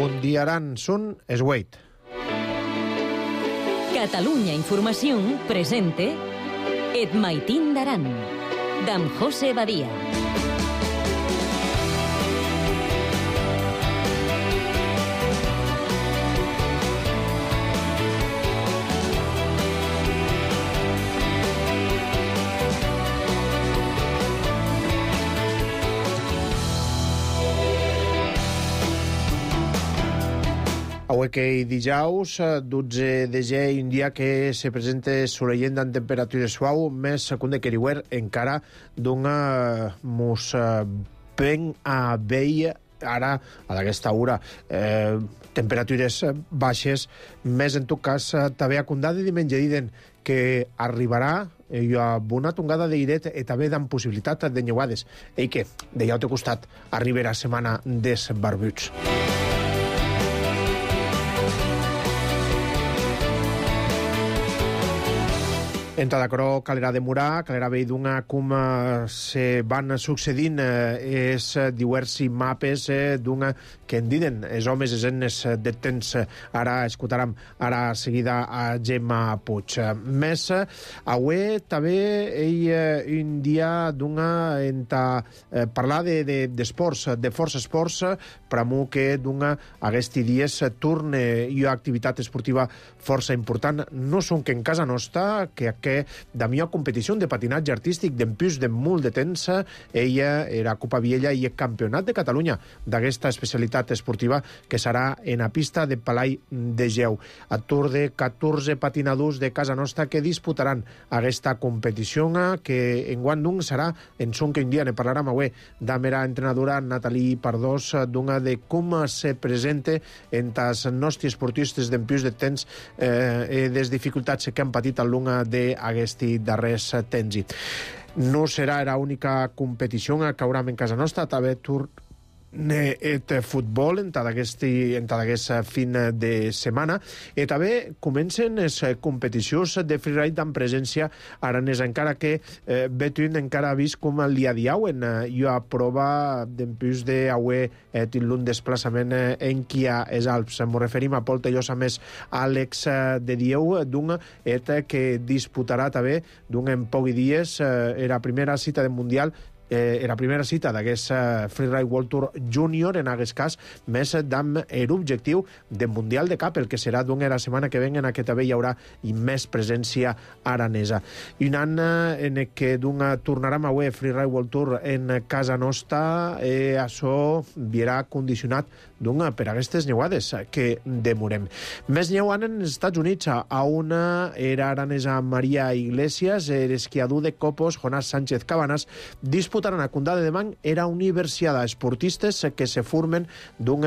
Mundiaran Sun Esweit. Catalunya Información presente Et Maitín d'Aran, d'en José Badia. Avui que dijous, 12 de gener, un dia que se presenta solellent amb temperatures suau, més secunde que riuer encara d'una mos ben a veia ara, a aquesta hora, temperatures baixes, més en tot cas, també a condada diumenge diden que arribarà amb una tongada d'airet i també amb possibilitat de neuades, i que, de l'altre costat, arribarà setmana des barbuts. En Tadacró calera demorar, calera veidunga com se van succedint diversi mapes d'una que en diden els homes els ennes de temps. Ara escoltarem ara seguida a Gemma Puig. Més, avui també un dia d'una parlar d'esports, de força esports, per a que d'una aquests dies torna i activitat esportiva força important. No són que en casa nostra, que de millor competició de patinatge artístic d'empús de molt de temps, ella era Copa Viella i el Campionat de Catalunya d'aquesta especialitat esportiva que serà en la pista de Palai de Geu. A tour de 14 patinadors de casa nostra que disputaran aquesta competició que enguany d'un serà en son que un dia ne parlarem avui de mera entrenadora Nathalie Pardós d'una de com se presenta entre els nostres esportistes d'empús de temps les dificultats que han patit al long d'aquests darrers temps. No serà l'única competició que haurem en casa nostra, també et futbol en aquest fin de setmana, i també comencen les competicions de freeride amb presència aranesa, encara que Betuin encara ha vist com el dia diauen jo a prova d'empús d'avui tinc un desplaçament en qui a els Alps. M'ho referim a Pol Tellosa més Àlex de Dieu d'un que disputarà també d'un en pocs dies la primera cita del Mundial, la primera cita d'aquest Freeride World Tour Junior, en aquest cas, més amb l'objectiu del Mundial de Cap, el que serà la setmana que ven, en què també hi haurà més presència aranesa. I un any en què tornarem avui a Freeride World Tour en casa nostra, això virà condicionat per aquestes neuades que demorem. Més neuant en els Estats Units, a una era aranesa Maria Iglesias, l'esquiador de Copos, Jonás Sánchez Cabanas, disputaran a Condada de Man era universitat esportistes que se formen d'un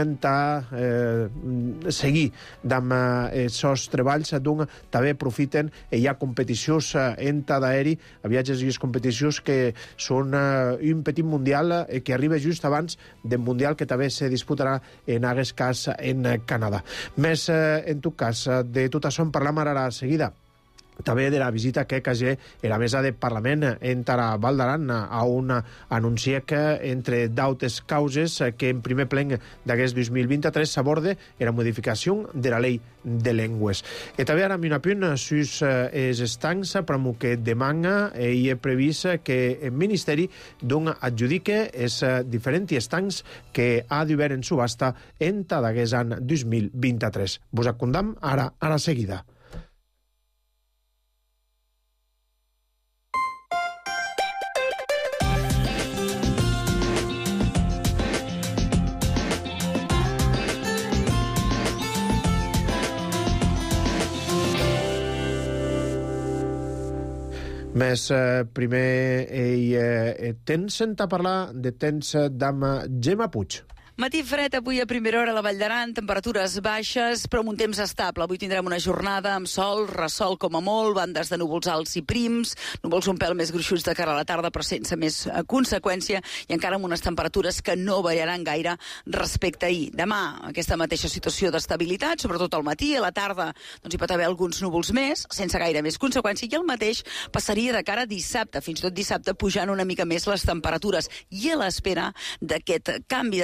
seguir amb els treballs, també aprofiten, hi ha competicions en d'aeri, viatges i competicions que són un petit mundial que arriba just abans del mundial que també se disputarà en aquest cas en Canadà. Més, en tot cas, de tot això en parlam ara a seguida. També de la visita que cagé a la mesa de Parlament entre Val d'Aran, on anuncia que entre d'altres causes que en primer plen d'aquest 2023 s'aborde la modificació de la llei de llengües. I també ara un apunt sus els estancs, però que demana i he previst que el Ministeri adjudique els diferents estancs que ha d'haver en subhasta entre d'aquest any 2023. Vos acondam ara a la seguida. Més primer, tens a parlar de temps d'amb Gemma Puig. Matí fred avui a primera hora a la Vall d'Aran, temperatures baixes, però amb un temps estable. Avui tindrem una jornada amb sol, ressol com a molt, bandes de núvols alts i prims, núvols un pèl més gruixuts de cara a la tarda, però sense més conseqüència, i encara amb unes temperatures que no variaran gaire respecte a ahir. Demà, aquesta mateixa situació d'estabilitat, sobretot al matí, a la tarda doncs hi pot haver alguns núvols més, sense gaire més conseqüència, i el mateix passaria de cara a dissabte, fins i tot dissabte pujant una mica més les temperatures, i a l'espera d'aquest canvi de temps i sobretot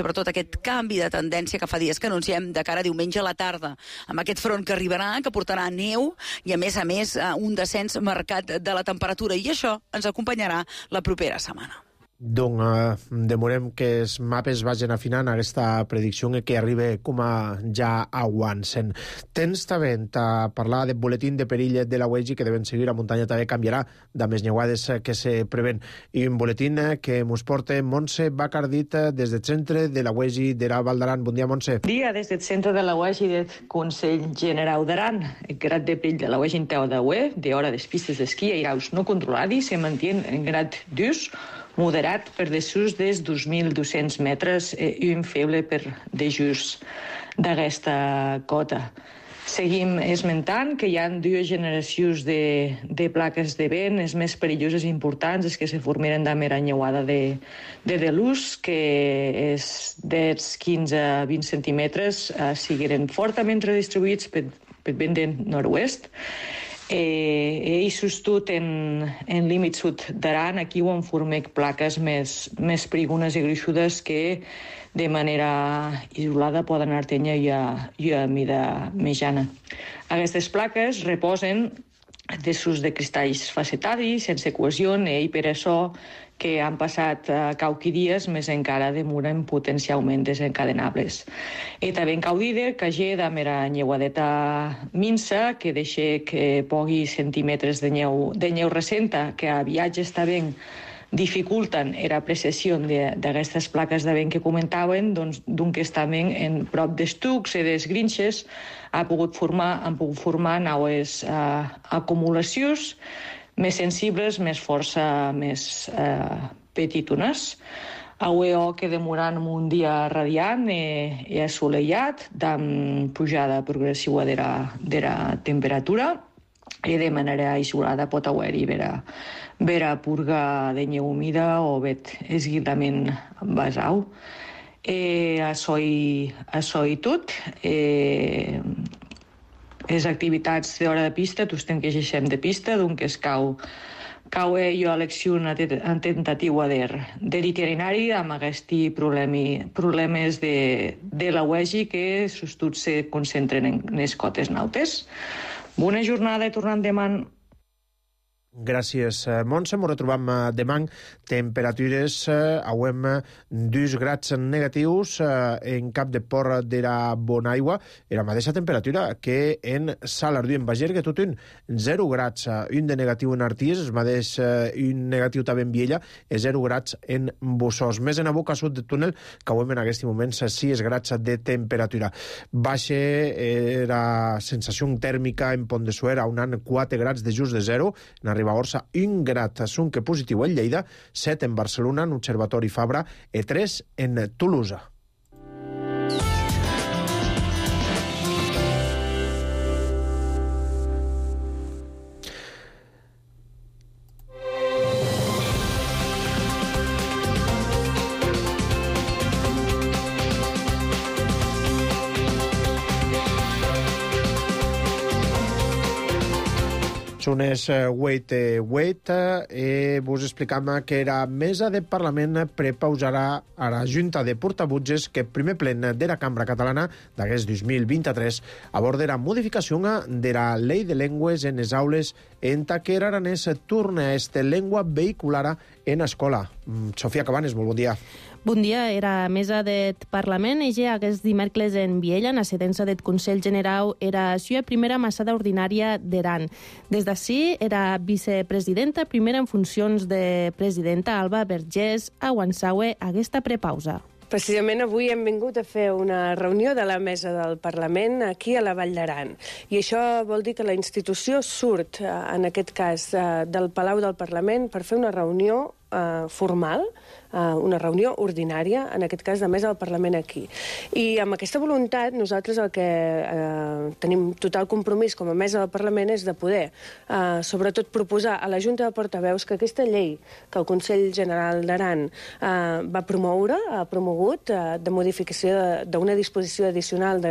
sobretot aquest canvi de tendència que fa dies que anunciem de cara a diumenge a la tarda, amb aquest front que arribarà, que portarà neu i, a més, un descens marcat de la temperatura. I això ens acompanyarà la propera setmana. Donc, demorem que els mapes vagin afinant aquesta predicció que arriba com a ja avancen. Temps també a parlar del boletín de perill de la UEGI, que deuen seguir. La muntanya també canviarà de més neuades que se preven. I un boletín que ens porta Montse Bacardit des del centre de la UEGI de la Val d'Aran. Bon dia, Montse. Bon dia, des del centre de la UEGI del Consell General d'Aran. El grad de perill de la UEGI en peu de UE, d'hora des pistes d'esquí a graus no controlats, se manté en grad d'ús moderat per dessús dels 2.200 metres i un feble per dejús d'aquesta cota. Seguim esmentant que hi ha dues generacions de plaques de vent, les més perilloses i importants, les que se formiren de mera nyeuada de delús, que és dels 15 a 20 centímetres, sigueren fortament redistribuïts pel vent de nord-oest. He sostut en límit sud d'Aran, aquí ho en formec plaques més perigunes i gruixudes que de manera isolada poden anar tenya i a mida mitjana. Aquestes plaques reposen desús de cristalls facetaris, sense cohesió, i per això que han passat cauqui dies, més encara demoren potencialment desencadenables. I també en caudide, que hi ha mera nyeuadeta minsa, que deixa que pogui centímetres de neu recenta, que a viatges també dificulten la precisió d'aquestes plaques de vent que comentaven, doncs que estaven en prop d'estucs i d'esgrinxes han pogut formar naues acumulacions més sensibles, més força, més petitones. Avui que demorant un dia radiant i assolellat, amb pujada progressiva de la temperatura, i de manera isolada pot haver-hi vera purga de neu humida o esguildament basau. Això i tot. Les activitats d'hora de pista, tu estem que geixem de pista, doncs es cau jo elecció una tentativa d'itinerari amb aquests problemes de la UEGI que sostut se concentren en les cotes nautes. Bona jornada i tornant demà. Gràcies, Montse. Ens retrobam demà. Temperatures auem 2 grads negatius en Cap de Porra de la Bonaigua. La mateixa temperatura que en Salardú, en Bager, que tot un 0 grads. Un de negatiu en Arties, el mateix un negatiu també en Viella, i 0 grads en Bossòs. Més en a boca sud de túnel, que auem en aquests moments 6 grads de temperatura. Baixa la sensació tèrmica en Pont de Suert, on han 4 grads de just de 0, en Ribagorça 1 grad, que positiu en Lleida, 7 en Barcelona, en Observatori Fabra, i 3 en Tolosa. Unes wait, vos explicam que la mesa de Parlament prepausarà a la Junta de Portavotges que el primer plen de la Cambra Catalana d'aquest 2023 abordarà modificació de la Llei de Llengües en les aules en que l'aranès torna a esta llengua vehicular en escola. Sofia Cabanes, molt bon dia. Bon dia. Era mesa del Parlament i ja aquest dimecres en Viella, en la sedença del Consell General, era la seva primera massada ordinària d'Aran. Des d'ací era vicepresidenta, primera en funcions de presidenta, Alba Vergés, a Wansaue, aquesta prepausa. Precisament avui hem vingut a fer una reunió de la mesa del Parlament aquí a la Vall d'Aran. I això vol dir que la institució surt, en aquest cas, del Palau del Parlament per fer una reunió formal, una reunió ordinària, en aquest cas de mesa del Parlament aquí. I amb aquesta voluntat nosaltres el que tenim total compromís com a mesa del Parlament és de poder, sobretot, proposar a la Junta de Portaveus que aquesta llei que el Consell General d'Aran ha promogut de modificació d'una disposició addicional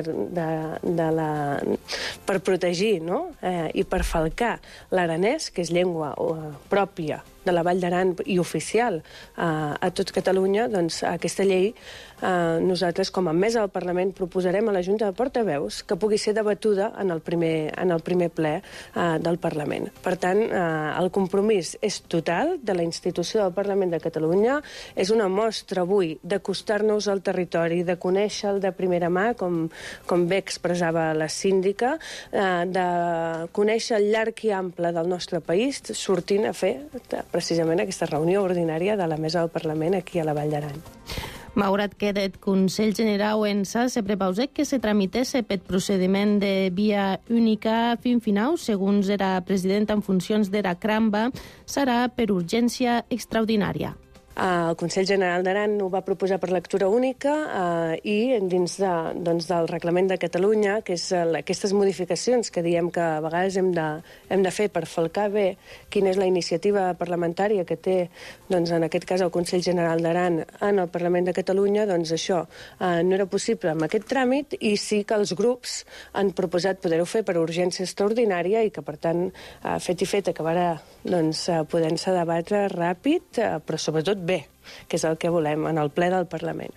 per protegir i per falcar l'aranès, que és llengua pròpia de la Vall d'Aran i oficial a a tot Catalunya, doncs aquesta llei nosaltres com a mesa del Parlament proposarem a la Junta de Portaveus que pugui ser debatuda en el primer ple del Parlament. Per tant, el compromís és total de la institució del Parlament de Catalunya, és una mostra avui d'acostar-nos al territori, de conèixer-lo de primera mà, com bé expressava la síndica, de conèixer el llarg i ample del nostre país, sortint a fer precisament aquesta reunió ordinària de la mesa del Parlament aquí a la Vall d'Aran. Malgrat que el Consell Generau en sa se prepausèc que se tramitesse per procediment de via única fin final, segons era president en funcions d'era Cramba, serà per urgència extraordinària. El Consell General d'Aran ho va proposar per lectura única i dins del Reglament de Catalunya, que és aquestes modificacions que diem que a vegades hem de fer per falcar bé quina és la iniciativa parlamentària que té, doncs, en aquest cas, el Consell General d'Aran en el Parlament de Catalunya, doncs això no era possible amb aquest tràmit i sí que els grups han proposat poder-ho fer per urgència extraordinària i que, per tant, fet i fet acabarà podent-se debatre ràpid, però sobretot bé, que és el que volem en el ple del Parlament.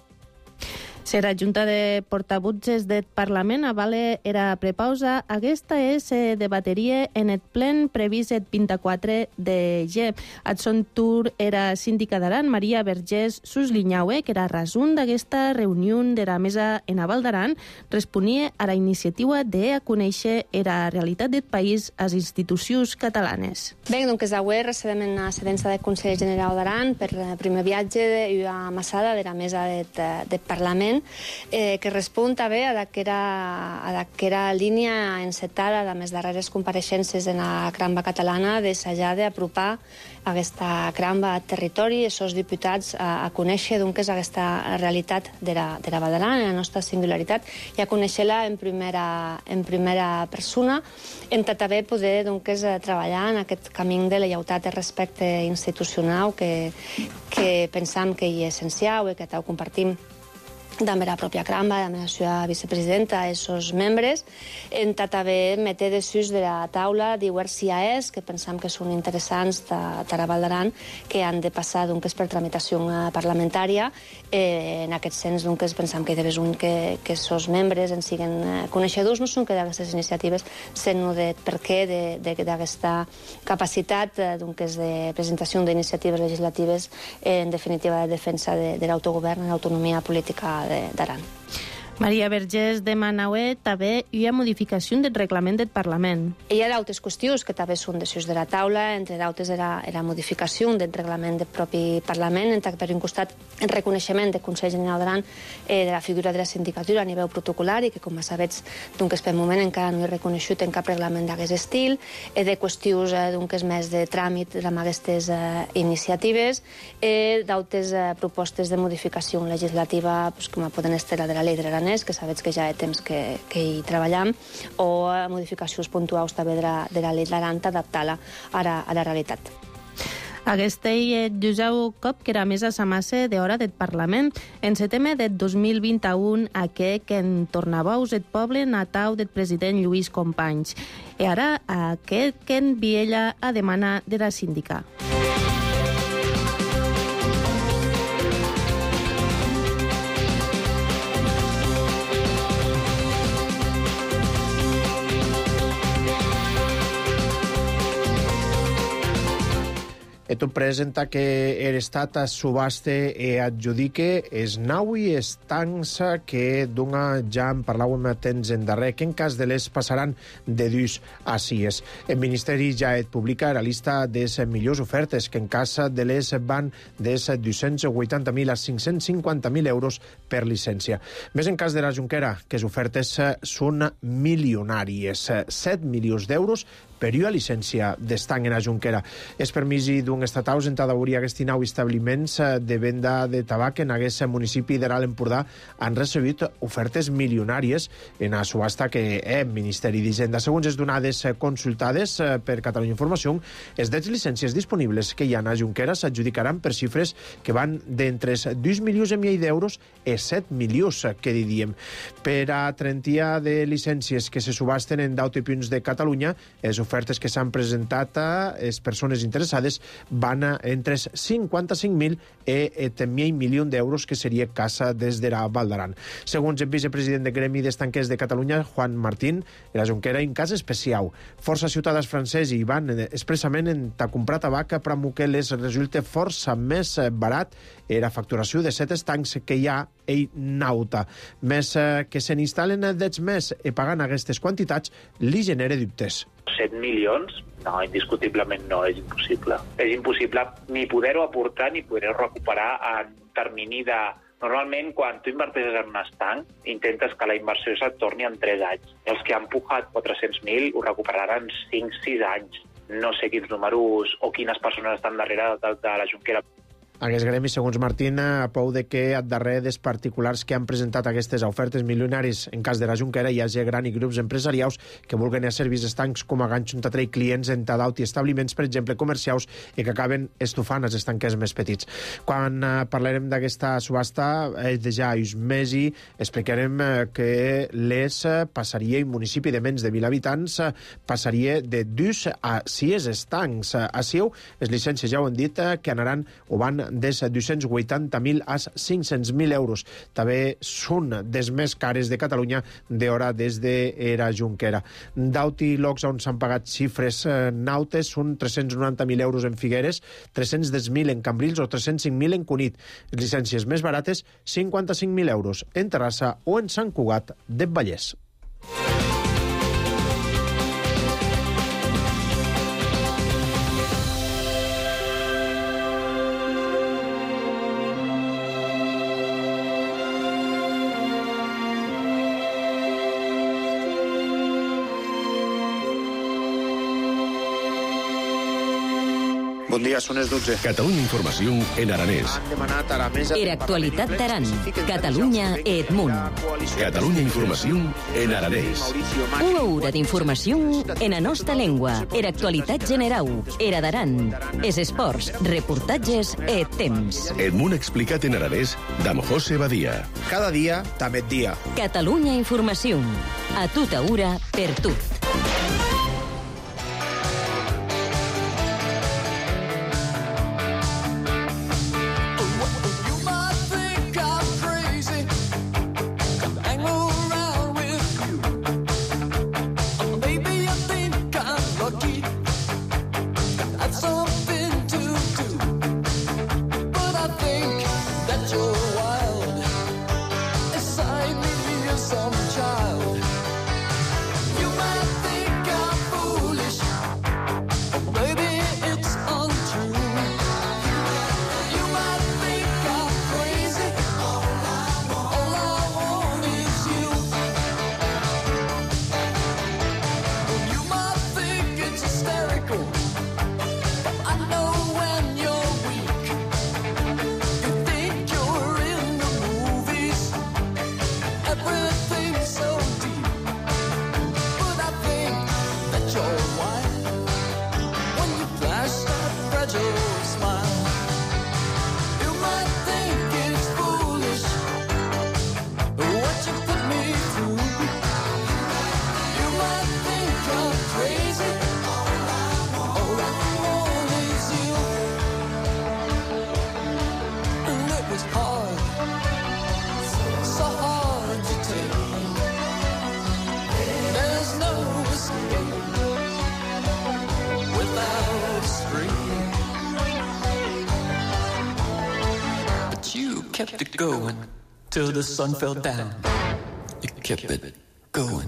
Serà Junta de Portavotges del Parlament avale era prepausa. Aquesta se debateria en el plen previst el 24 de gener. Al son tour era síndica d'Aran, Maria Vergés, suslinyaue que era rason d'aquesta reunió de la mesa en Val d'Aran responia a la iniciativa de conèixer la realitat del país a les institucions catalanes. Bé, doncs avui recebem en la sedència del Consell General d'Aran per el primer viatge i una massada de la mesa del Parlament que respon també a d'aquera línia encetada de les darreres compareixences en la cramba catalana d'assajar d'apropar aquesta cramba al territori i els diputats a conèixer doncs aquesta realitat de la Val d'Aran, la nostra singularitat, i a conèixer-la en primera persona, en també poder treballar en aquest camí de lleialtat i respecte institucional que pensam que hi és essencial i que ho compartim també la pròpia cramba, també la seva vicepresidenta i els seus membres, en també metre desús de la taula diversos IAEs que pensam que són interessants de la Val d'Aran, que han de passar per tramitació parlamentària. En aquest sens pensam que és un que els membres en siguin coneixedors, no són que d'aquestes iniciatives, sinó de per què d'aquesta capacitat de presentació d'iniciatives legislatives, en definitiva de defensa de l'autogovern i l'autonomia política d'Aran. Maria Vergés demanaue també una modificació del reglament del Parlament. Hi ha d'altres qüestions que també són desús de la taula, entre d'altres la modificació del reglament del propi Parlament, per un costat el reconeixement del Consell General d'Aran de la figura de la sindicatura a nivell protocolari, que com sabets per moment encara no he reconegut en cap reglament d'aquest estil, de qüestions més de tràmit amb aquestes iniciatives, d'altres propostes de modificació legislativa, com poden estar la de la llei de l'Aran, que sabets que ja hi ha temps que hi treballam, o modificacions puntuals també de la llei d'Aran, adaptar-la a la realitat. Aquesta és el cop que era mesa s'amasse d'hora del Parlament. En setembre del 2021, aquest que en tornavaus el poble natal del president Lluís Companys. I ara aquest que en Viella a demana de la síndica. Tu presenta que l'Estat subaste e adjudique es nau i es tancs que d'una ja en parlàvem temps endarrer, que en cas de les passaran de 2 a 6. El Ministeri ja et publica la lista de les millors ofertes, que en cas de les van des 280.000 a 550.000 euros per llicència. Més en cas de la Junquera, que les ofertes són milionàries, 7 milions d'euros per una llicència d'estanc en la Junquera. És permisi d'un estatal en t'adauria aquests 9 establiments de venda de tabac en aquest municipi de l'Alt Empordà han recibit ofertes milionàries en la subhasta que el Ministeri d'Hisenda. Segons les donades consultades per Catalunya Informació, les 10 llicències disponibles que hi ha a la Junquera s'adjudicaran per xifres que van d'entre 2 milions i mig d'euros i 7 milions, que diríem. Per a 30 de llicències que se subasten en 10 punts de Catalunya, les ofertes ofertes que s'han presentat a les persones interessades van entre 55.000 i 1.000 milions d'euros, que seria casa des de la Val d'Aran. Segons el vicepresident de Gremi d'Estanquers de Catalunya, Juan Martín, la Junquera en cas especial. Força ciutadans francesos hi van expressament a comprar tabac per a que les resulta força més barat la facturació de 7 estancs que hi ha ell nauta. Més que se n'instal·len dels més i pagant aquestes quantitats li genera dubtes. 7 milions? No, indiscutiblement no, és impossible. És impossible ni poder-ho aportar ni poder-ho recuperar en termini de... Normalment, quan tu inverteixes en un estanc, intentes que la inversió se't torni en 3 anys. Els que han pujat 400.000 ho recuperaran en 5-6 anys. No sé quins números o quines persones estan darrere de la Junquera. Aquest gremi, segons Martín, pou de que al darrere dels particulars que han presentat aquestes ofertes milionaris en cas de la Junquera hi hagi grans grups empresarials que vulguen servir estancs com a ganxo on atrair clients en Tadaut i establiments, per exemple, comercials, i que acaben estufant els estanquers més petits. Quan parlarem d'aquesta subhasta, de ja uns mesos, explicarem que les passaria en municipi de menys de 1.000 habitants, passaria de 2 a 6 estancs. A Siu, les llicències ja ho han dit, que anaran o van des 280.000 a 500.000 euros. També són des més cares de Catalunya d'hora des de la Junquera. Daut i locs on s'han pagat xifres nautes són 390.000 euros en Figueres, 310.000 en Cambrils o 305.000 en Cunit. Les llicències més barates, 55.000 euros en Terrassa o en Sant Cugat de Vallès. Bon dia, són les 12. Catalunya Informació en aranès. Era actualitat d'Aran. Catalunya Edmunt. Catalunya Informació en aranès. Una hora d'informació en la nostra llengua. Era actualitat general. Era d'Aran. Es esports, reportatges e temps. Edmunt explicat en aranès d'Am José Badia. Cada dia, també dia. Catalunya Informació. A tota hora, per tu. Kept it going till the sun fell down. You kept it going.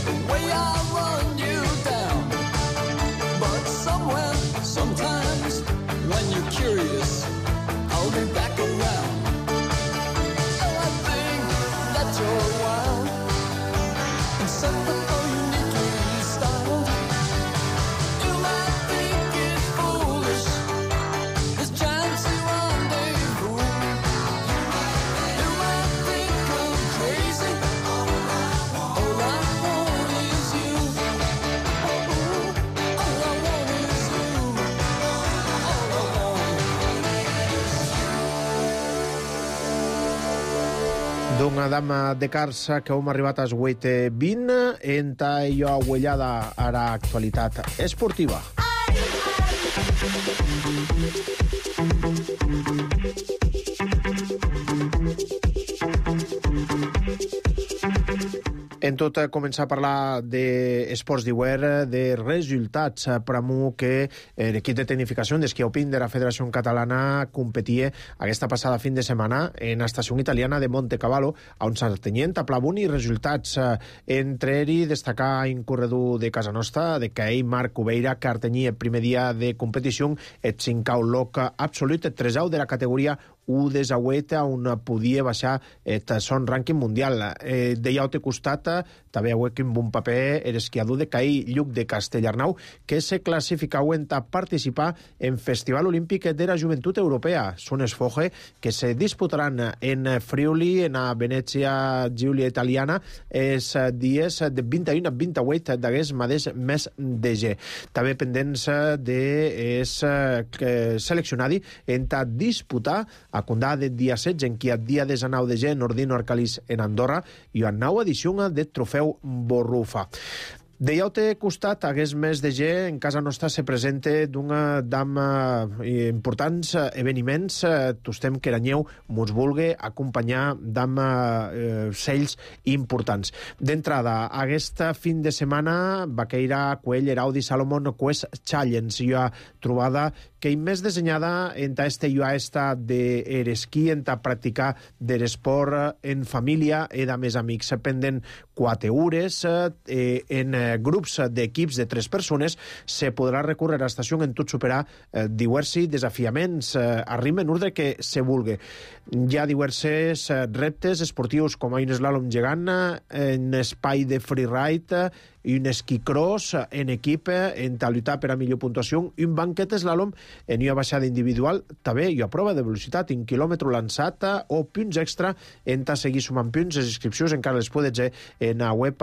Sometimes D'una dama de Carça que hem arribat als 8:20 enta allò aguellada a l'actualitat esportiva. En tot, començar a parlar d'esports d'hivern, de resultats. Pramo que l'equip de tecnificació d'esquí alpin de la Federació Catalana competia aquesta passada fin de setmana en l'estació italiana de Montecavallo, on s'artenyien a Plavun i resultats. Entre ells, destacar un corredor de casa nostra, de Caell, Marc Ubeira, que artenyia el primer dia de competició, el 5au loc absolut, el 3au de la categoria 1 de Zaueta, on podia baixar el son rànquing mundial. De llaute costat, també heu un bon paper l'esquiador de Caí, Lluc de Castellarnau, que se classificauen a participar en Festival Olímpic de la Joventut Europea. Són els Foge, que se disputaran en Friuli, en la Venezia Giulia Italiana, els dies de 21 a 28 d'aquest mateix mes de gener. També pendents de seleccionadi en disputar a Condà del dia 16, en qui el dia 19 de gener Nordino Arcalís en Andorra i una nova edició del trofeu Borrufa. De llaute costat, aquest mes de gener, en casa nostra se presenta d'una dama importants esdeveniments. Tostem que Aranyeu mos vulgui acompanyar d'ama sells importants. D'entrada, aquesta fin de setmana, Baqueira, Coell, Eraudi, Salomon, Quest Challenge, i ha trobada que més dissenyada en este i a esta de l'esquí, en practicar de l'esport en família i de més amics. Pendent 4 hores en grups d'equips de 3 persones se podrà recórrer a l'estació en tot superar diversos desafiaments a ritme en ordre que se vulgui. Hi ha diversos reptes esportius com un slalom gegant, en espai de freeride i un esquí cross en equip en lluitar per a millor puntuació, i un banquet slalom en una baixada individual, també i a prova de velocitat, un quilòmetre lançat o punts extra en seguir sumant punts. Les inscripcions encara les podes fer en la web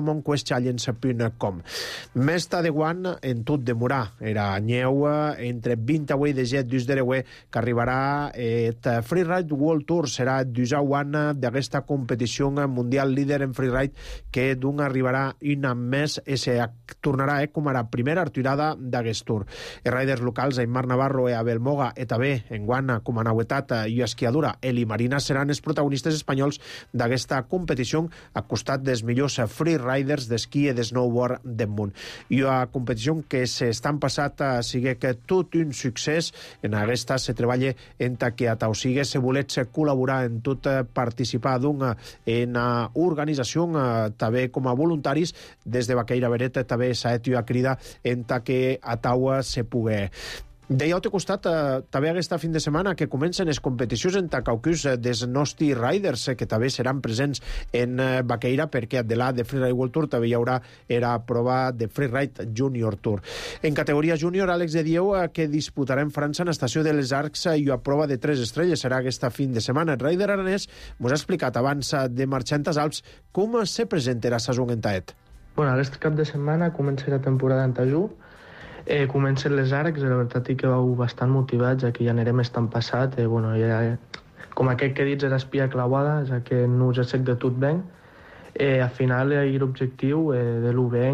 audisalomonquestchallenge.com. Més de guant en tot demorar. Era anyeu entre 28 de gener dus d'Ereue que arribarà el Freeride World Tour. Serà el 12 any d'aquesta competició mundial líder en freeride que d'un arribarà una més i se tornarà com a la primera arturada d'aquest tour. Els riders locals, Aymar Navarro i Abel Moga, i també en guana com a nauetat i esquiadora Eli Marina, seran els protagonistes espanyols d'aquesta competició a costat dels millors freeriders d'esquí i de snowboard del món. I una competició que s'estan passat sigui que tot un succés. En aquesta se treballa en que a tau sigui se volets col·laborar en tot participar en organització també com a voluntaris. Des de Baqueira Beret també s'ha hecho a crida en que a taua se pugui. De llaute costat, també aquesta fin de setmana que comencen les competicions en Caucus dels nostres riders, que també seran presents en Baqueira, perquè de la de Freeride World Tour també hi haurà la prova de Freeride Junior Tour. En categoria júnior, Àlex de Dieu, que disputarà en França en l'estació de les Arcs i a prova de 3 estrelles serà aquesta fin de setmana. El rider aranès mos ha explicat abans de marxar als Alps com se presenta la saison en Taet. Bueno, aquest cap de setmana comença la temporada en Tajú, comencen les Arcs, la veritat que vau bastant motivats, ja que ja anirem estant passat, ja, com aquest que dits era espia clavada, ja que no us sec de tot ben, al final l'objectiu de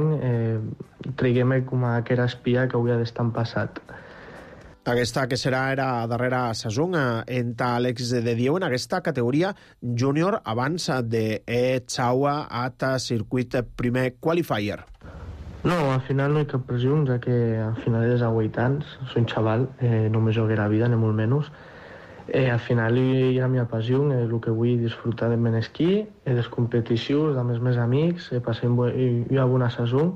l'1 traguem com a que era espia que hauria d'estar passat. Aquesta que serà la darrera saison en Àlex de Dieu en aquesta categoria júnior abans de Chaua a circuit primer qualifier. No, al final no hi ha cap pressió, ja que al final és a 8 anys, soy un xaval, no me jugué la vida, ni molt menys. Al final hi ha la meva passió, el que vull disfrutar de l'esquí, les competicions, amb els meus amics, passem una bona saison.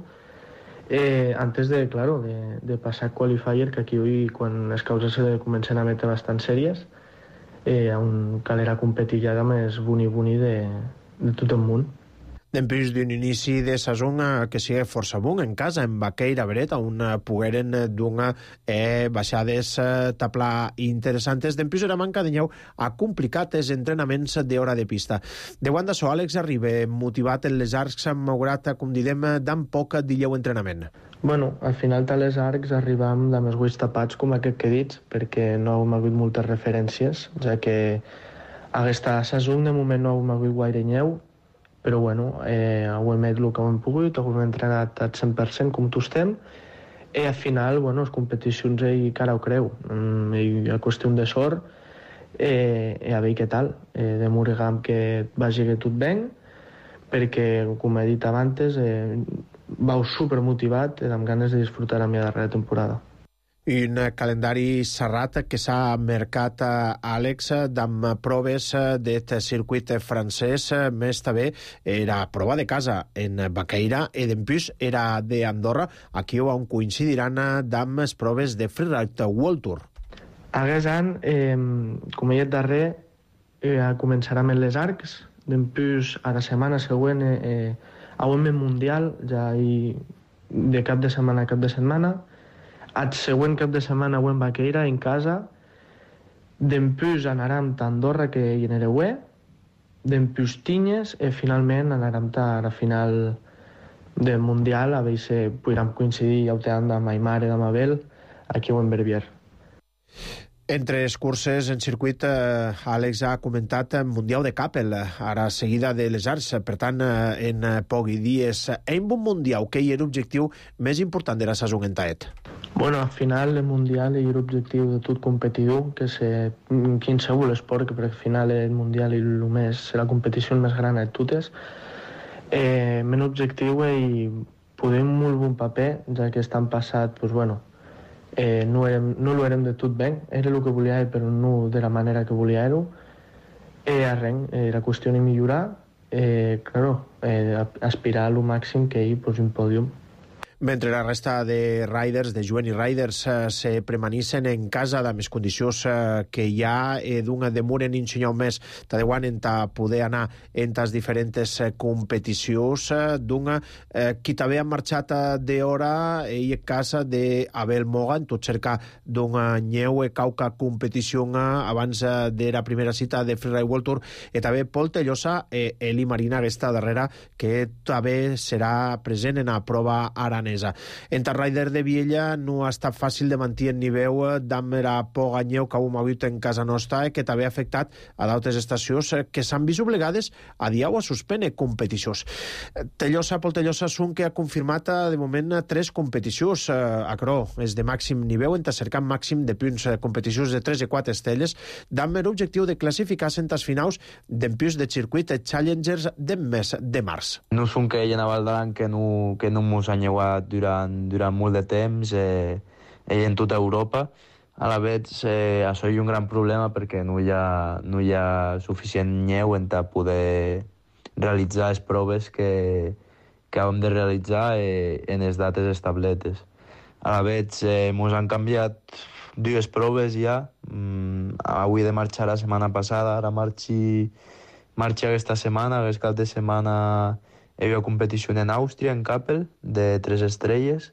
Antes de, claro, de passar qualifier, que aquí avui, quan les causes se comencen a metre bastant sèries, on calera competillada més boni de tot el món. Després d'un inici de saison que sigui força bon en casa, en Baqueira Beret, on pogueren donar baixades taplà interessantes. Després era manca de nyeu a complicat els entrenaments d'hora de pista. De guant d'això, Àlex arriba motivat en les Arcs, malgrat, com diguem, d'en poc d'illeu entrenament. Bueno, al final de les Arcs arribam amb els ulls tapats, com aquest que dits, perquè no hem hagut moltes referències, ja que Aquesta saison de moment no hem hagut gaire nyeu, però bueno, ho hem fet el que hem pogut, ho hem entrenat al 100% com tu estem, i al final, bueno, les competicions ell cara ho creu. Hi ha qüestió de sort, i a veure què tal. Demorem que vagi tot bé, perquè, com he dit abans, vau supermotivat i amb ganes de disfrutar la meva darrera temporada. Un calendari serrat que s'ha marcat, Àlex, amb proves d'aquest circuit francès. Més també era prova de casa en Baqueira i d'empús era d'Andorra. Aquí on coincidiran amb les proves de Freeride World Tour. Aquest any, com he dit darrer, començarem en les arcs. D'empús, a la setmana següent, a un mundial, ja de cap de setmana a cap de setmana. El següent cap de setmana ho en Baqueira, en casa. D'empús anarem a Andorra, que hi anireu, d'empús Tinyes, i finalment anarem a la final del Mundial, a veure si podrem coincidir amb Aymar i amb Abel, aquí o en Verbier. Entre les curses en circuit, Àlex ha comentat Mundial de Kappel, ara seguida de les Arts, per tant, en pocs dies. En un Mundial, què hi era l'objectiu més important de la saison en Taet? Bueno, al final el Mundial hi era l'objectiu de tot competidor, que és qualsevol esport, que per al final el Mundial és la competició més gran de totes. El meu objectiu és poder molt bon paper, ja que estan passat, doncs bueno, no lo érem de tot bé, era el que volia, però no de la manera que volia era-ho. La qüestió és millorar, aspirar al màxim que hi posi un pòdium. Mentre la resta de riders, de juveni riders, se permaneixen en casa amb les condicions que hi ha, d'un demoren un senyor més de guany en poder anar en les diferents competicions, qui també ha marxat d'hora i en casa d'Abel Moga, en tot cerca d'un nyeu i cauca competició abans de la primera cita de Freeride World Tour, i també Pol Tellosa i Eli Marina, aquesta darrera, que també serà present en la prova aranesa. En el rider de Viella no ha estat fàcil de mantenir el nivell d'amb la poca nyeu que hem hagut en casa nostra, que també ha afectat a d'altres estacions que s'han vist obligades a diau a suspendre competicions. Pol Tellosa són que ha confirmat de moment 3 competicions. És de màxim nivell, en cercant màxim de punts, competicions de 3 i 4 estelles, d'amb l'objectiu de classificar-se en les finals d'empús de circuit Challengers del mes de març. No són que ell anava al davant que no mos ha nyeuat durant molt de temps, en tota Europa. A la vegada, això és un gran problema perquè no hi ha suficient nyeu per poder realitzar les proves que hem de realitzar en les dates establertes. A la vegada, ens han canviat 2 proves ja. Avui de marxar la setmana passada, ara marxi aquesta setmana, aquest cap de setmana hi havia competició en Àustria, en Kappel, de 3 estrelles.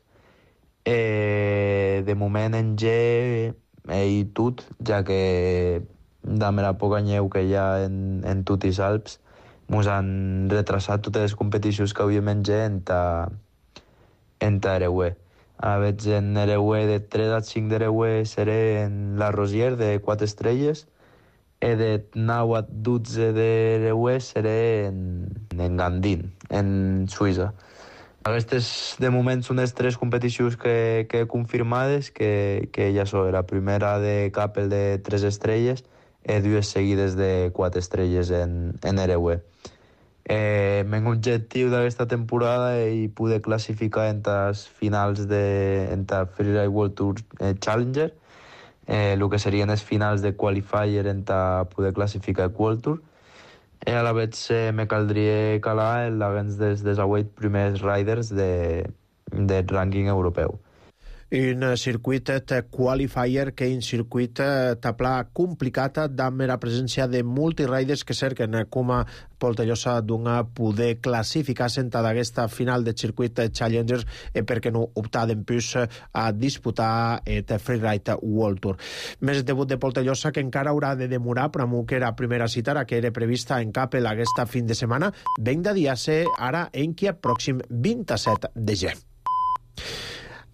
De moment en G i tot, ja que amb la poca nyeu que hi ha en tots els Alps, ens han retrasat totes les competicions que havíem en G en Ereue. A la vegada en Ereue, de 3 a 5 d'Ereue, seré en la Rosier, de 4 estrelles, i de 9 a 12 d'Ereue seré en Gandin, en Suïssa. Aquestes, de moment, són les 3 competicions que he confirmades, que ja són la primera de Kappel de 3 estrelles i 2 seguides de 4 estrelles en Ereue. El meu objectiu d'aquesta temporada és poder classificar en les finals de Freeride World Tour Challenger, el que serien les finals de qualifier en poder classificar el World Tour. I a la vegada me caldria calar els dels 8 primers riders de rànquing europeu. Un circuit qualifier que és un circuit taplà complicat amb la presència de multiriders que cerquen com a Pol Tellosa poder classificar-se en aquesta final de circuit Challengers i perquè no optar d'empús a disputar el Freeride World Tour. Més debut de Pol Tellosa que encara haurà de demorar però amb que era primera cita que era prevista en Kappel aquesta fin de setmana venc de dia-se ara en qui pròxim 27 de gener.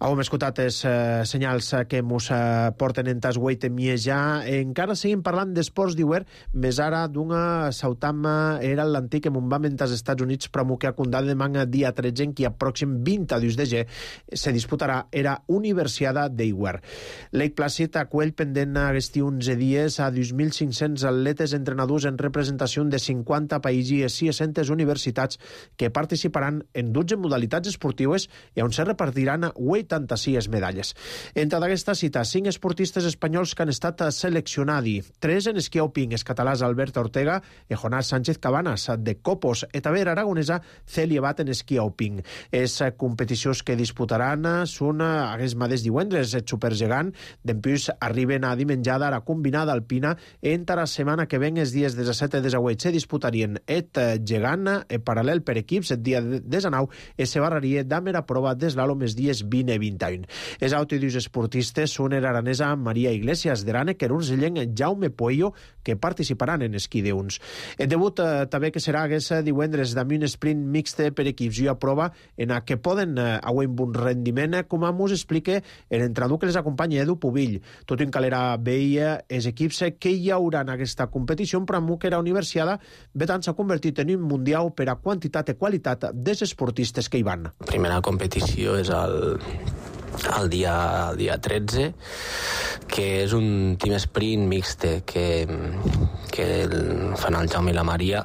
Hem escoltat els senyals que ens porten en tas guait ja. Encara seguim parlant d'esports d'hivern, més ara d'una Sautam era l'antic que m'on vam en els Estats Units, però que ha condat demà dia 13, en qui a pròxim 22 de gener se disputarà era Universiada d'hivern. Lake Placid acull pendent aquests 11 dies a 2.500 atletes entrenadors en representació de 50 països i 600 universitats que participaran en 12 modalitats esportives i on se repartiran 86 medalles. Entre d'aquesta cita, 5 esportistes espanyols que han estat seleccionats, 3 en esquí alpí, els catalans Albert Ortega i Jonás Sánchez Cabanas, de Copos, i també aragonesa Celia Bat en esquí alpí. Les competicions que disputaran són aquests mateixos divendres, el supergegant, d'empús arriben a dimenjada a la combinada alpina, entre la setmana que ven els dies 17 de 18 se disputarien et gegant paral·lel per equips el dia 19 i se barraria d'amera prova d'eslalom els dies 20 i 21. Els autodis esportistes són l'aranesa Maria Iglesias d'Erane, que un zillenc Jaume Puello, que participaran en esquí d'uns. El debut també que serà aquest divendres d'ami un sprint mixte per equips i a prova en què poden avui amb un rendiment, com ens explica l'entrenador que les acompanya, Edu Pubill. Tot en calera veia els equips que hi haurà en aquesta competició, però amb que era Universiada, Betan s'ha convertit en un mundial per a quantitat i qualitat dels esportistes que hi van. Primera competició és el dia 13, que és un team sprint mixte que fan el Jaume i la Maria,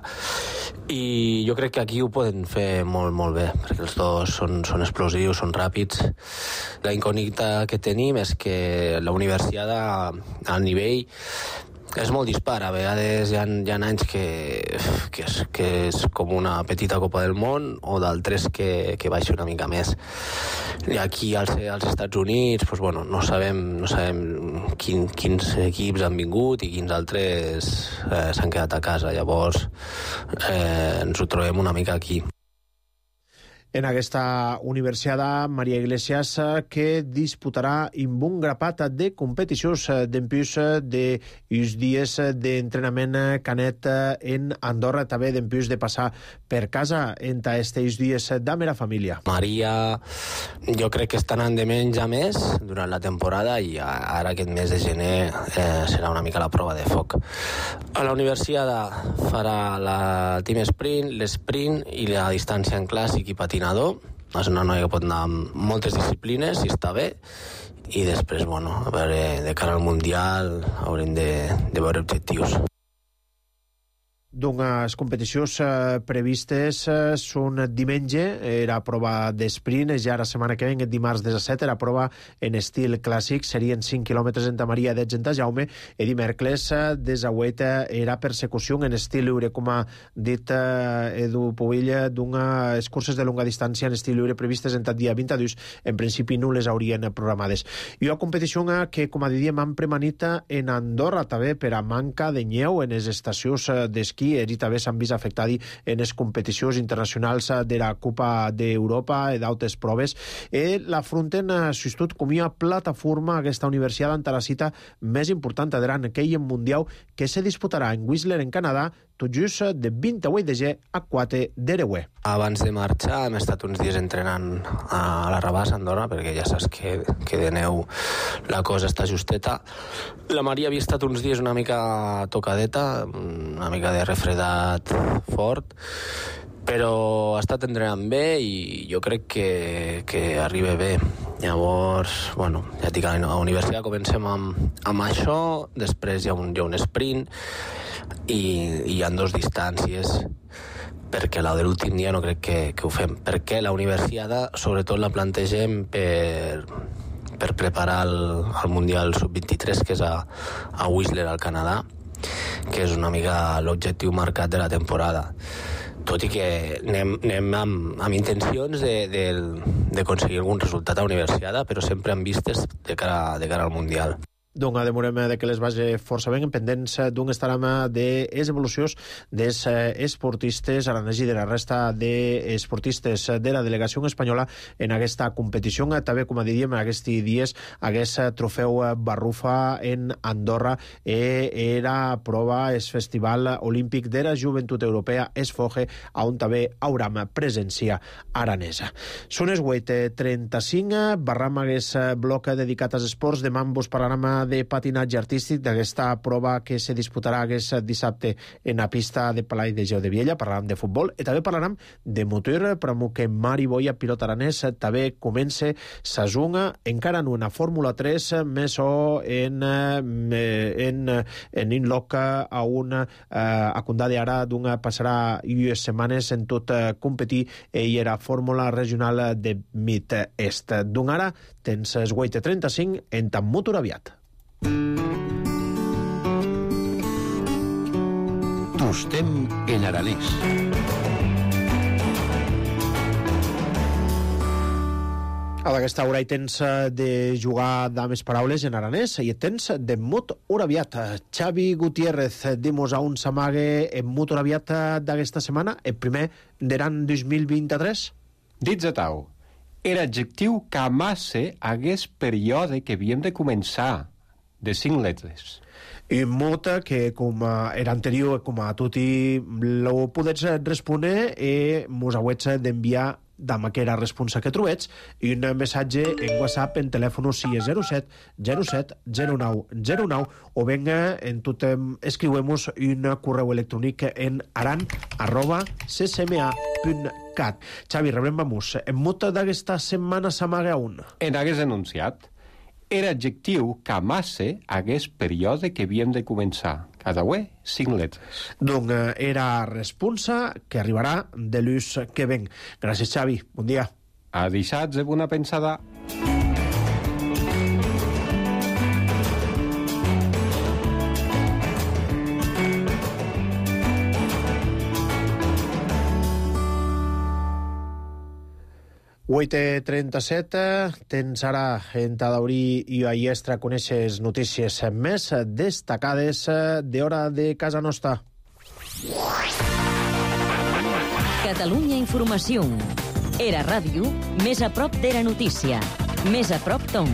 i jo crec que aquí ho poden fer molt, molt bé, perquè els dos són explosius, són ràpids. La incògnita que tenim és que la Universiada, al nivell, és molt dispar. A vegades hi ha anys que és com una petita Copa del Món, o d'altres que baixa una mica més. I aquí als Estats Units no sabem quins equips han vingut i quins altres s'han quedat a casa. Llavors ens ho trobem una mica aquí. En aquesta Universiada, Maria Iglesias, que disputarà amb un grapat de competicions d'empús d'uns dies d'entrenament canet en Andorra, també d'empús de passar per casa entre aquests dies de mera família. Maria, jo crec que està anant de menys a més durant la temporada, i ara aquest mes de gener serà una mica la prova de foc. A la Universiada farà la team sprint, l'esprint i la distància en clàssic i patinador. És una noia que pot anar amb moltes disciplines, si està bé, i després, a veure, de cara al Mundial haurem de veure objectius. D'unes competicions previstes són diumenge, era prova d'esprint, ja la setmana que ve, dimarts 17, era prova en estil clàssic, serien 5 quilòmetres entre Maria i entre Jaume, i dimecres 18 era persecució en estil lliure, com ha dit Edu Pubill, d'unes curses de longa distància en estil lliure previstes entre el dia 22, en principi no les haurien programades. I una competició que, com a diem, han premanit en Andorra, també per a manca de neu en les estacions d'esquí, i també s'han vist afectats en les competicions internacionals de la Copa d'Europa i d'altres proves. L'afronten substitut com una plataforma aquesta Universitat ante la cita més important d'Aran, aquell mundial que se disputarà en Whistler, en Canadà, tot just de 28 de gener a 4 d'Ereuer. Abans de marxar hem estat uns dies entrenant a la Rabassa, Andorra, perquè ja saps que de neu la cosa està justeta. La Maria havia estat uns dies una mica tocadeta, una mica de refredat fort, però ha estat entrenant bé i jo crec que arriba bé. Llavors, ja dic, a la universitat comencem amb això, després hi ha un sprint i hi ha 2 distàncies, perquè la de l'últim dia no crec que ho fem, perquè la universitat sobretot la plantegem per preparar el Mundial Sub-23, que és a Whistler, al Canadà, que és una mica l'objectiu marcat de la temporada. Tot i que anem amb intencions d'aconseguir algun resultat a la universitat, però sempre amb vistes de cara al Mundial. Donc, demorem de que les vagi força ben, pendents d'un estaram des evolucions dels esportistes aranesi de la resta d'esportistes de la delegació espanyola en aquesta competició. També, com diríem, en aquests dies, aquest trofeu Barrufa en Andorra era prova el Festival Olímpic de la Joventut Europea Esfoge, on també hauram presència aranesa. Són les 8:35, barram aquest bloc dedicat als esports. Demà vos parlarem de patinatge artístic, d'aquesta prova que se disputarà aquest dissabte en la pista de Palai de Geu de Viella. Parlarem de futbol i també parlarem de motor, però que Mari Boia, pilot aranès, també comença Sazunga, encara no en la Fórmula 3, més o en Inloc, a una acundada ara d'una passarà 2 setmanes en tot competir i era Fórmula Regional de Mid-Est. D'un ara tens 8:35 en tan motor aviat. Tostem en aranès. A aquesta hora hi tens de jugar dames paraules en aranès i tens de mut uraviat. Xavi Gutiérrez, dimos a un s'amague en mut uraviat d'aquesta setmana, el primer d'Aran 2023? Dits a tau, era adjectiu que amasse hagués període que havíem de començar, de 5 letres. I mut que, com era anterior, com a tutti lo podets respondre i mos hauets d'enviar amb aquella responsa que trobets i un missatge en WhatsApp en telèfon 607 07 09 09 o venga en tot escriuem-nos un correu electrònic en aran@ccma.cat. Xavi, rebrem-vos. En mut d'aquesta setmana s'amaga un. En hagués enunciat. Era adjectiu que amasse hagués període que havíem de començar. Cada ué, 5 letres. Donc, era responsa que arribarà de l'ús que ven. Gràcies, Xavi. Bon dia. A dissabte, bona pensada. Uite 37, tens ara en Tadaurí i a Iestra coneixes notícies més destacades d'hora de casa nostra. Catalunya Informació. Era ràdio, més a prop d'Era Notícia. Més a prop Tom.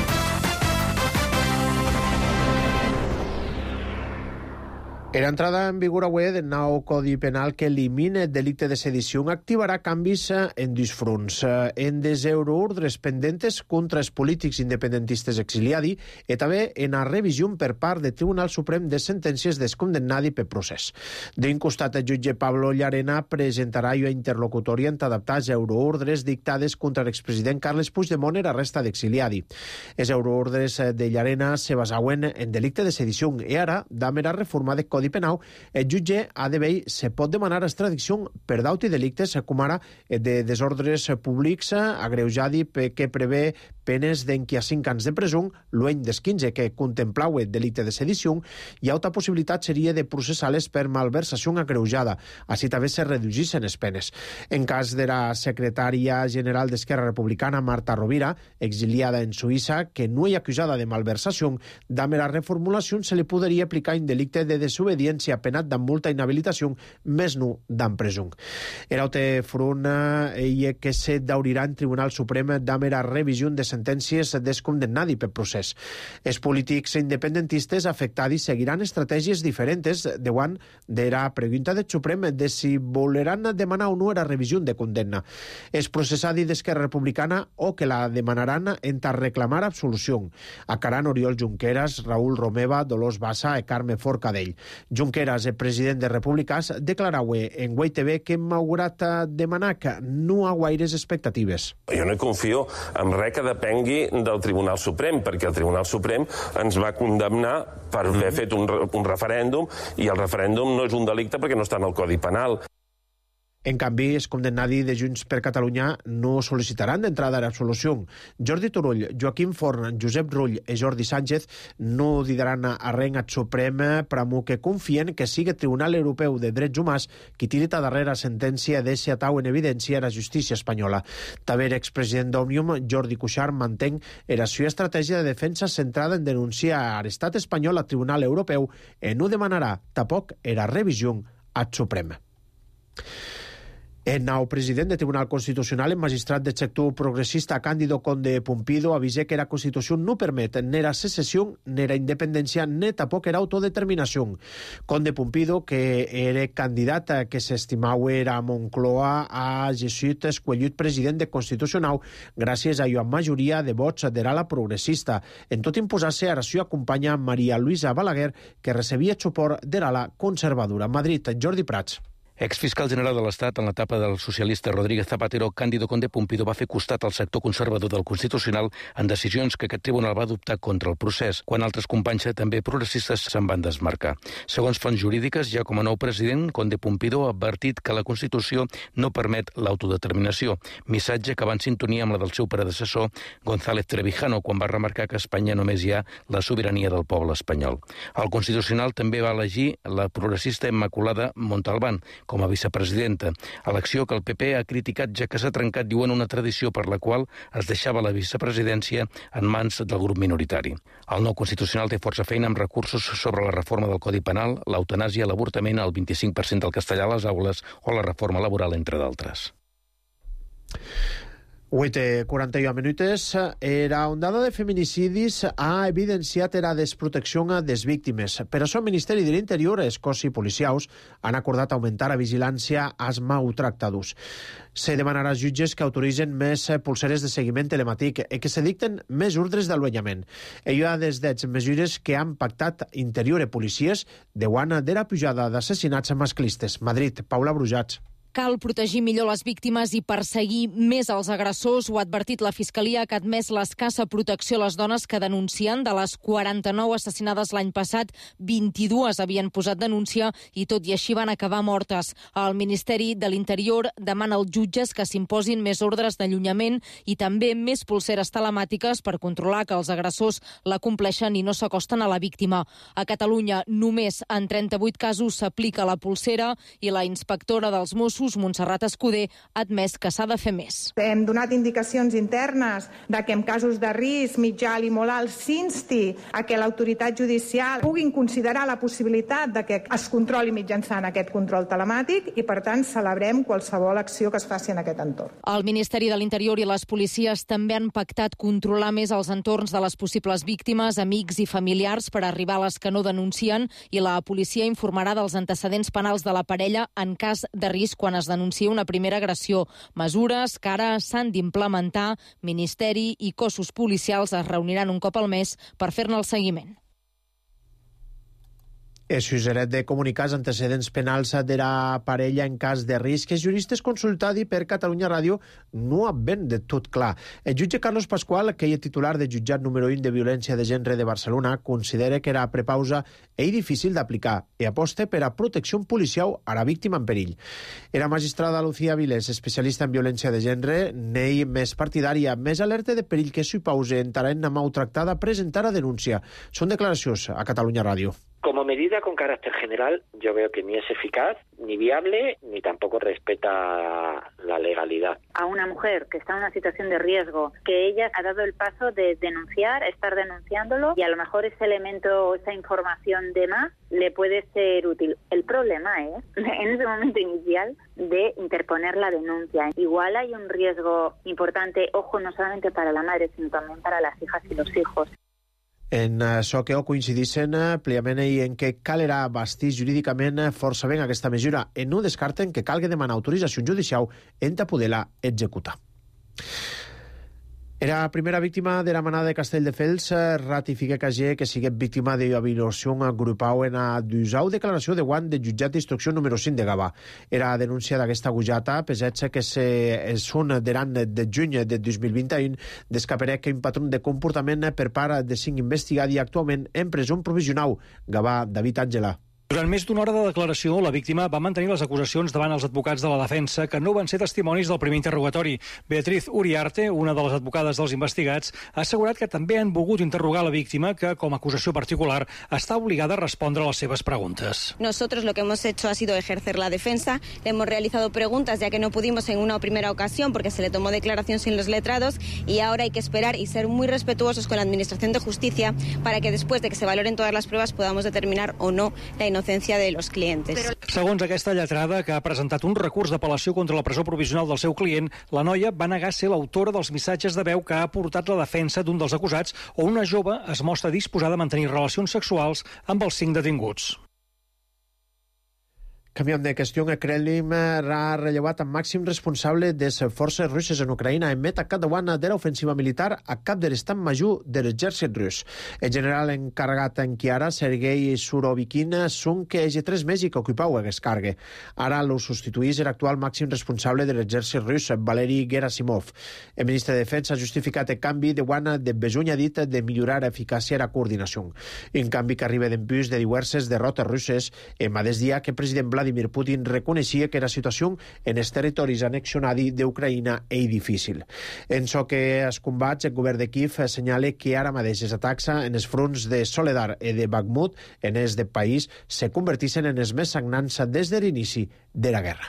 En entrada en vigor avui del nou Codi Penal que elimina el delicte de sedició activarà canvis en dos fronts. En des euroordres pendentes contra els polítics independentistes exiliadi i també en la revisió per part del Tribunal Suprem de sentències descondemnadi per procés. D'un costat, el jutge Pablo Llarena presentarà una interlocutòria en adaptar els euroordres dictades contra l'expresident Carles Puigdemont en la resta d'exiliadi. Els euroordres de Llarena se basaven en delicte de sedició i ara, dame la reforma de Codi Penal, el jutge ha de veure se pot demanar extradició per d'auti delictes com ara de desordres públics agreujadi que prevé penes d'enqui a 5 anys de presó, l'any des 15 que contemplava el delicte de sedició, i altra possibilitat seria de processar-les per malversació agreujada. Així també se reduïssin les penes. En cas de la secretària general d'Esquerra Republicana, Marta Rovira, exiliada en Suïssa, que no hi acusada de malversació, dame la reformulació se li podria aplicar un delicte de desobediència penat d'amb multa i inhabilitació, més no d'en presó. Era altre front que se daurirà en Tribunal Suprem dame la revisió de sentències descondemnadi per procés. Els polítics independentistes afectats seguiran estratègies diferents davant de la pregunta del Suprem de si voleran demanar o no la revisió de condemna. Els processats d'Esquerra Republicana o que la demanaran en reclamar absolució. Acaran Oriol Junqueras, Raúl Romeva, Dolors Bassa i Carme Forcadell. Junqueras, el president de Republicans, declarava en WTV que malgrat demanar que no ha gaires expectatives. Jo no confio en res que depengui del Tribunal Suprem, perquè el Tribunal Suprem ens va condemnar per haver fet un referèndum, i el referèndum no és un delicte perquè no està en el Codi Penal. En canvi, els condemnats de Junts per Catalunya no sol·licitaran d'entrada d'absolució. Jordi Turull, Joaquim Forn, Josep Rull i Jordi Sánchez no diran arreng al Suprem pramo que confien que sigui el Tribunal Europeu de Drets Humans qui tiri a darrere sentència d'eixe atau en evidència a la justícia espanyola. També l'expresident d'Òmnium, Jordi Cuixart, mantén la seva estratègia de defensa centrada en denunciar a l'estat espanyol al Tribunal Europeu i no demanarà tampoc la revisió al Suprem. El nou president del Tribunal Constitucional, el magistrat del sector progressista Cándido Conde Pumpido, avisa que la Constitució no permet ni la secessió, ni la independència, ni tampoc la autodeterminació. Conde Pumpido, que era candidat que s'estimava era a Moncloa, ha escut escollit president del Constitucional gràcies a una majoria de vots de l'ala progressista. En tot imposar-se, ara s'hi acompanya Maria Luisa Balaguer, que recebia suport de l'ala conservadora. Madrid, Jordi Prats. Exfiscal general de l'Estat en l'etapa del socialista Rodríguez Zapatero, Cándido Conde Pumpido va fer costat al sector conservador del Constitucional en decisions que aquest tribunal va adoptar contra el procés, quan altres companys també progressistes se'n van desmarcar. Segons fonts jurídiques, ja com a nou president, Conde Pumpido ha advertit que la Constitució no permet l'autodeterminació, missatge que va en sintonia amb la del seu predecessor, González Trevijano, quan va remarcar que a Espanya només hi ha la sobirania del poble espanyol. El Constitucional també va elegir la progressista Immaculada Montalbán com a vicepresidenta, elecció que el PP ha criticat ja que s'ha trencat, diuen, una tradició per la qual es deixava la vicepresidència en mans del grup minoritari. El nou Constitucional té força feina amb recursos sobre la reforma del Codi Penal, l'eutanàsia, l'avortament, el 25% del castellà a les aules o la reforma laboral, entre d'altres. 8:41 minuts. La ondada de feminicidis ha evidenciat la desprotecció des víctimes. Per això el Ministeri de l'Interior i els cossos policials han acordat augmentar la vigilància als maltractadors. Se demanarà als jutges que autoritzen més pulseres de seguiment telemàtic i que se dicten més ordres d'allunyament. Ell ha des de les mesures que han pactat Interior i policies davant de la pujada d'assassinats masclistes. Madrid, Paula Brujats. Cal protegir millor les víctimes i perseguir més els agressors. Ho ha advertit la Fiscalia, que ha admès l'escassa protecció a les dones que denuncien. De les 49 assassinades l'any passat, 22 havien posat denúncia i tot i així van acabar mortes. El Ministeri de l'Interior demana als jutges que s'imposin més ordres d'allunyament i també més pulseres telemàtiques per controlar que els agressors la compleixen i no s'acosten a la víctima. A Catalunya, només en 38 casos s'aplica la pulsera i la inspectora dels Mossos, Montserrat Escudé, ha admès que s'ha de fer més. Hem donat indicacions internes de que en casos de risc mitjà i molt alt s'insti a que l'autoritat judicial puguin considerar la possibilitat de que es controli mitjançant aquest control telemàtic i, per tant, celebrem qualsevol acció que es faci en aquest entorn. El Ministeri de l'Interior i les policies també han pactat controlar més els entorns de les possibles víctimes, amics i familiars per arribar a les que no denuncien, i la policia informarà dels antecedents penals de la parella en cas de risc quan es denuncia una primera agressió. Mesures que ara s'han d'implementar. Ministeri i cossos policials es reuniran un cop al mes per fer-ne el seguiment. El suggerit de comunicar els antecedents penals de la parella en cas de risc. Els juristes consultats per Catalunya Ràdio no han ben de tot clar. El jutge Carlos Pascual, que és titular del jutjat número 1 de violència de gènere de Barcelona, considera que la prepausa és difícil d'aplicar i aposta per a protecció policial a la víctima en perill. La magistrada Lucía Vilés, especialista en violència de gènere, n'és més partidària, més alerta de perill que s'hi pause en terreny maltractada presentar a denúncia. Són declaracions a Catalunya Ràdio. Como medida con carácter general, yo veo que ni es eficaz, ni viable, ni tampoco respeta la legalidad. A una mujer que está en una situación de riesgo, que ella ha dado el paso de denunciar, estar denunciándolo, y a lo mejor ese elemento, esa información de más, le puede ser útil. El problema es, en ese momento inicial, de interponer la denuncia. Igual hay un riesgo importante, ojo, no solamente para la madre, sino también para las hijas y los hijos. En això que coincideixen plenament i en què calerà bastir jurídicament força ben aquesta mesura i no descarten que calgui demanar autorització judicial en poder-la executar. Era primera víctima de la manada de Castelldefels ratifica que sigui víctima de violació grupal en a dusau declaració de guant de jutjat d'instrucció número 5 de Gavà. Era denúncia d'aquesta gujata, pesat que són d'an de juny de 2021, descaperec un patró de comportament per part de 5 investigats i actualment en presó provisional. Gavà, David Àngela. Durant més d'una hora de declaració, la víctima va mantenir les acusacions davant els advocats de la defensa, que no van ser testimonis del primer interrogatori. Beatriz Uriarte, una de les advocades dels investigats, ha assegurat que també han volgut interrogar la víctima, que, com a acusació particular, està obligada a respondre a les seves preguntes. Nosotros lo que hemos hecho ha sido ejercer la defensa. Le hemos realizado preguntas, ya que no pudimos en una primera ocasión, porque se le tomó declaración sin los letrados, y ahora hay que esperar y ser muy respetuosos con la Administración de Justicia para que después de que se valoren todas las pruebas podamos determinar o no la inocencia de los clientes. Segons aquesta lletrada, que ha presentat un recurs d'apel·lació contra la presó provisional del seu client, la noia va negar ser l'autora dels missatges de veu que ha aportat la defensa d'un dels acusats, on una jove es mostra disposada a mantenir relacions sexuals amb els 5 detinguts. Canviem de qüestió. El Kremlin ha rellevat el màxim responsable de les forces russes en Ucraïna en meta cada de l'ofensiva militar a cap de l'estat major de l'exèrcit rus. El general encarregat en Kiara, Sergei Surovikin, són que hagi 3 mesos que ocupau aquest càrrec. Ara lo substituís l'actual màxim responsable de l'exèrcit rus, Valery Gerasimov. El ministre de Defensa ha justificat el canvi de besoin, ha dit, de millorar l'eficàcia i la coordinació. Un canvi que arriba d'empús de diverses derrotes russes en mateix dia que el president Vladimir Putin reconeixia que la situació en els territoris annexionats d'Ucraïna és difícil. En so que es combats, el govern de Kiev assenyala que ara mateix els atacs en els fronts de Soledar i de Bakhmut en el país se converteixen en els més sagnants des de l'inici de la guerra.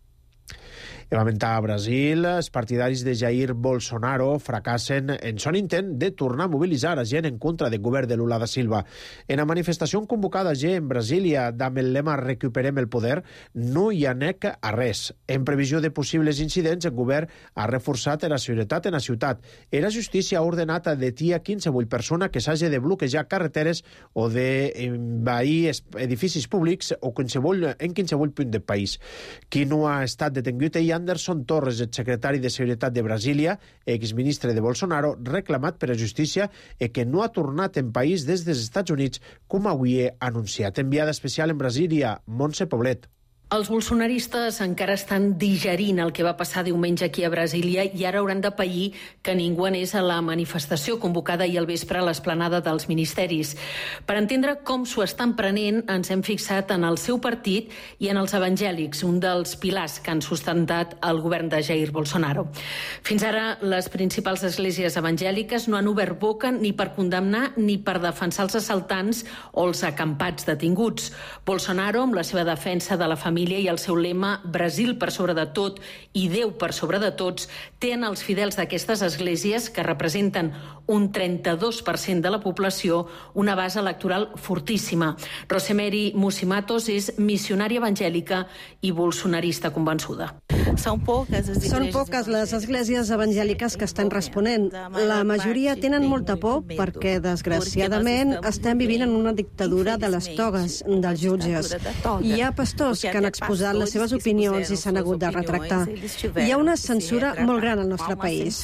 I lamentar a Brasil, els partidaris de Jair Bolsonaro fracassen en son intent de tornar a mobilitzar a gent en contra del govern de Lula da Silva. En la manifestació convocada en Brasília amb el lema Recuperem el poder, no hi ha nec a res. En previsió de possibles incidents, el govern ha reforçat la seguretat en la ciutat. La justícia ha ordenat a detenir a qualsevol persona que s'hagi de bloquejar carreteres o d'envair edificis públics o en qualsevol punt del país. Qui no ha estat detingut hi Anderson Torres, el secretari de Seguretat de Brasília, exministre de Bolsonaro, reclamat per a justícia i que no ha tornat en país des dels Estats Units, com avui ha anunciat. Enviada especial en Brasília, Montse Poblet. Els bolsonaristes encara estan digerint el que va passar diumenge aquí a Brasília i ara hauran de pair que ningú anés a la manifestació convocada ahir al vespre a l'esplanada dels ministeris. Per entendre com s'ho estan prenent, ens hem fixat en el seu partit i en els evangèlics, un dels pilars que han sustentat el govern de Jair Bolsonaro. Fins ara, les principals esglésies evangèliques no han obert boca ni per condemnar ni per defensar els assaltants o els acampats detinguts. Bolsonaro, amb la seva defensa de la família i el seu lema Brasil per sobre de tot i Déu per sobre de tots, té en els fidels d'aquestes esglésies, que representen un 32% de la població, una base electoral fortíssima. Rosemary Musimatos és missionària evangèlica i bolsonarista convençuda. Són poques les esglésies evangèliques que estan responent. La majoria tenen molta por perquè, desgraciadament, estem vivint en una dictadura de les togues, dels jutges. Hi ha pastors que han exposat les seves opinions i s'han hagut de retractar. Hi ha una censura molt gran al nostre país.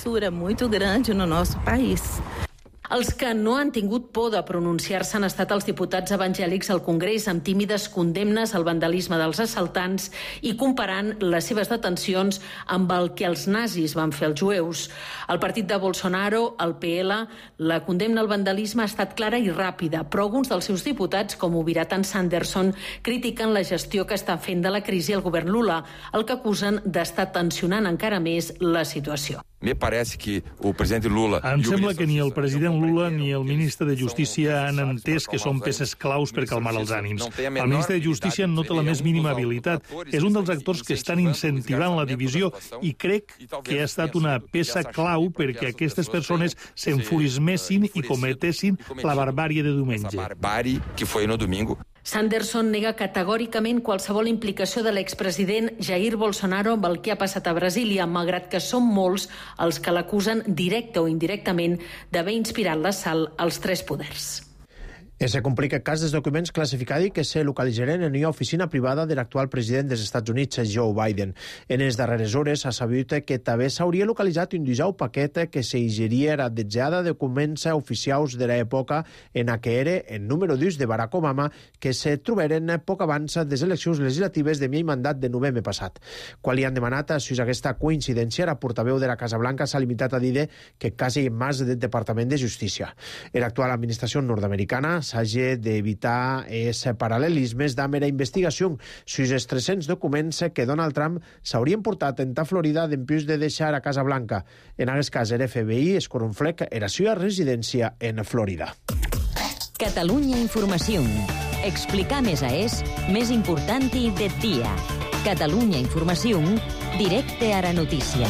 Els que no han tingut por de pronunciar-se han estat els diputats evangèlics al Congrés amb tímides condemnes al vandalisme dels assaltants i comparant les seves detencions amb el que els nazis van fer als jueus. Al partit de Bolsonaro, el PL, la condemna al vandalisme ha estat clara i ràpida, però alguns dels seus diputats, com Ubiratan Sanderson, critiquen la gestió que està fent de la crisi el govern Lula, el que acusen d'estar tensionant encara més la situació. Em sembla que ni el president Lula ni el ministre de Justícia han entès que són peces claus per calmar els ànims. El ministre de Justícia no té la més mínima habilitat. És un dels actors que estan incentivant la divisió i crec que ha estat una peça clau perquè aquestes persones s'enfurismessin i cometessin la barbàrie de diumenge. Sanderson nega categòricament qualsevol implicació de l'expresident Jair Bolsonaro amb el que ha passat a Brasília, malgrat que són molts els que l'acusen directe o indirectament d'haver inspirat l'assalt als 3 poders. Se complica el cas dels documents classificats que se localitzaren en una oficina privada de l'actual president dels Estats Units, Joe Biden. En les darreres hores s'ha sabut que també s'hauria localitzat un 19 paquet que s'higeria ratllada de documents oficials de l'època en què era el número 2 de Barack Obama que se trobaren poc abans de les eleccions legislatives de mi mandat de novembre passat. Quan li han demanat si aquesta coincidència, la portaveu de la Casa Blanca s'ha limitat a dir que quasi més del Departament de Justícia. L'actual administració nord-americana s'hagi d'evitar paral·lelismes d'amera investigació sus els 300 documents que Donald Trump s'haurien portat a Florida dempús de deixar a Casa Blanca. En aquest cas, el FBI escorunflec era seva residència en Florida. Catalunya Informació. Explicar més més important de dia. Catalunya Informació, directe a la notícia.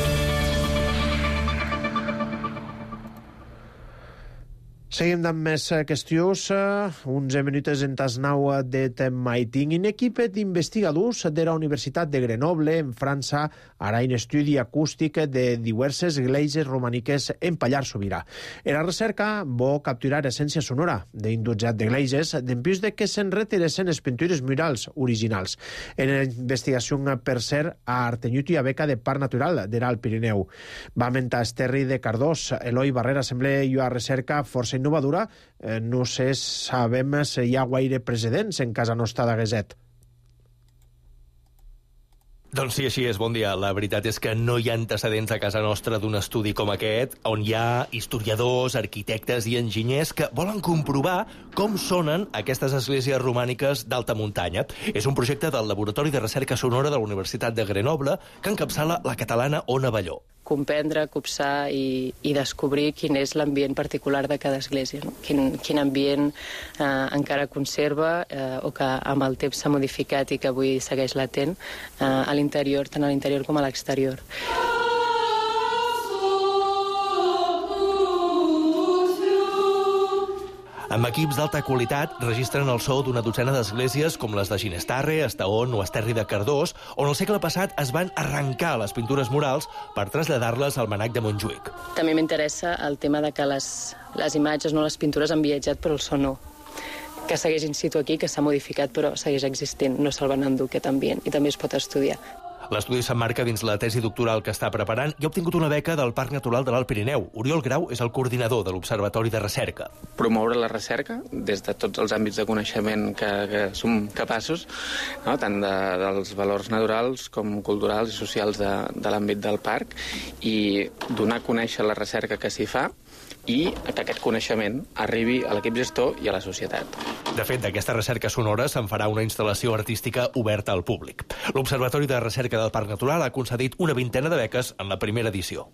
Seguim amb més qüestions. 11 minuts en tas 9 de maiting. Un equip d'investigadors de la Universitat de Grenoble, en França, harà un estudi acústic de diverses esglésies romàniques en Pallars Sobirà. La recerca vol capturar essència sonora d'un dotzat d'esglésies dempús de que se'n retiressin les pintures murals originals. En la investigació, per cert, ha artenyut una beca de Parc Natural de l'Alt Pirineu. Va mentar Esterri de Cardós. Eloi Barrera sembla una recerca força innovadora. No sé, sabem si hi ha gaire precedents en casa nostra d'Agueset. Doncs sí, així és. Bon dia. La veritat és que no hi ha antecedents a casa nostra d'un estudi com aquest, on hi ha historiadors, arquitectes i enginyers que volen comprovar com sonen aquestes esglésies romàniques d'alta muntanya. És un projecte del Laboratori de Recerca Sonora de la Universitat de Grenoble que encapçala la catalana Ona Balló. Comprendre, copsar i descobrir quin és l'ambient particular de cada església, no? Quin ambient encara conserva o que amb el temps s'ha modificat i que avui segueix latent a l'interior, tant a l'interior com a l'exterior. Amb equips d'alta qualitat registren el so d'una dotzena d'esglésies com les de Ginestarre, Estaón o Esterri de Cardós, on el segle passat es van arrencar les pintures murals per traslladar-les al Manac de Montjuïc. També m'interessa el tema de que les imatges, no les pintures, han viatjat però el so no. Que segueix in situ aquí, que s'ha modificat però segueix existint, no se'l van endur aquest ambient i també es pot estudiar. L'estudi s'emmarca dins la tesi doctoral que està preparant i ha obtingut una beca del Parc Natural de l'Alt Pirineu. Oriol Grau és el coordinador de l'Observatori de Recerca. Promoure la recerca des de tots els àmbits de coneixement que som capaços, no? Tant dels valors naturals com culturals i socials de l'àmbit del parc, i donar a conèixer la recerca que s'hi fa i que aquest coneixement arribi a l'equip gestor i a la societat. De fet, d'aquesta recerca sonora se'n farà una instal·lació artística oberta al públic. L'Observatori de Recerca del Parc Natural ha concedit una vintena de beques en la primera edició.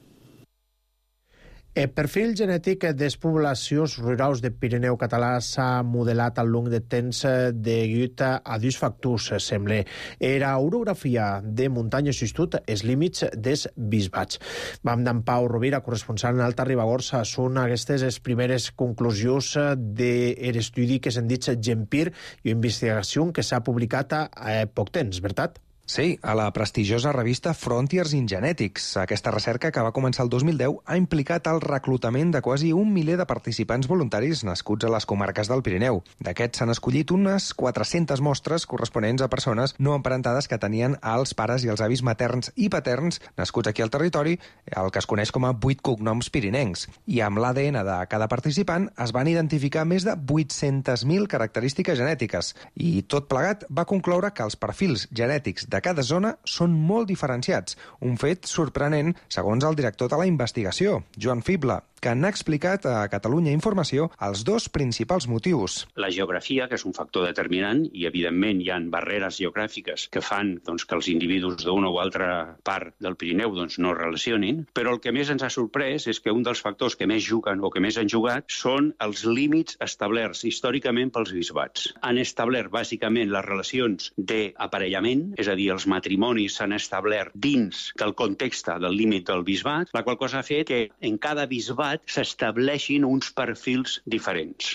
El perfil genètic de les poblacions rurals del Pirineu català s'ha modelat al long de temps degut a dos factors, sembla. Era orografia de muntanya sostut els límits dels bisbats. Vam d'en Pau Rovira, corresponsal en Alta Ribagorça. Són aquestes les primeres conclusions de l'estudi que s'han dit Gempir i una investigació que s'ha publicat a poc temps, veritat? Sí, a la prestigiosa revista Frontiers in Genetics. Aquesta recerca, que va començar el 2010, ha implicat el reclutament de quasi 1 miler de participants voluntaris nascuts a les comarques del Pirineu. D'aquests s'han escollit unes 400 mostres corresponents a persones no emparentades que tenien els pares i els avis materns i paterns nascuts aquí al territori, el que es coneix com a 8 cognoms pirinencs. I amb l'ADN de cada participant es van identificar més de 800.000 característiques genètiques. I tot plegat va concloure que els perfils genètics de cada zona són molt diferenciats, un fet sorprenent segons el director de la investigació, Joan Fibla, que n'ha explicat a Catalunya Informació els dos principals motius. La geografia, que és un factor determinant, i evidentment hi ha barreres geogràfiques que fan que els individus d'una o altra part del Pirineu no relacionin, però el que més ens ha sorprès és que un dels factors que més juguen o que més han jugat són els límits establerts històricament pels bisbats. Han establert bàsicament les relacions d'aparellament, és a dir, els matrimonis s'han establert dins del context del límit del bisbat, la qual cosa ha fet que en cada bisbat s'estableixin uns perfils diferents.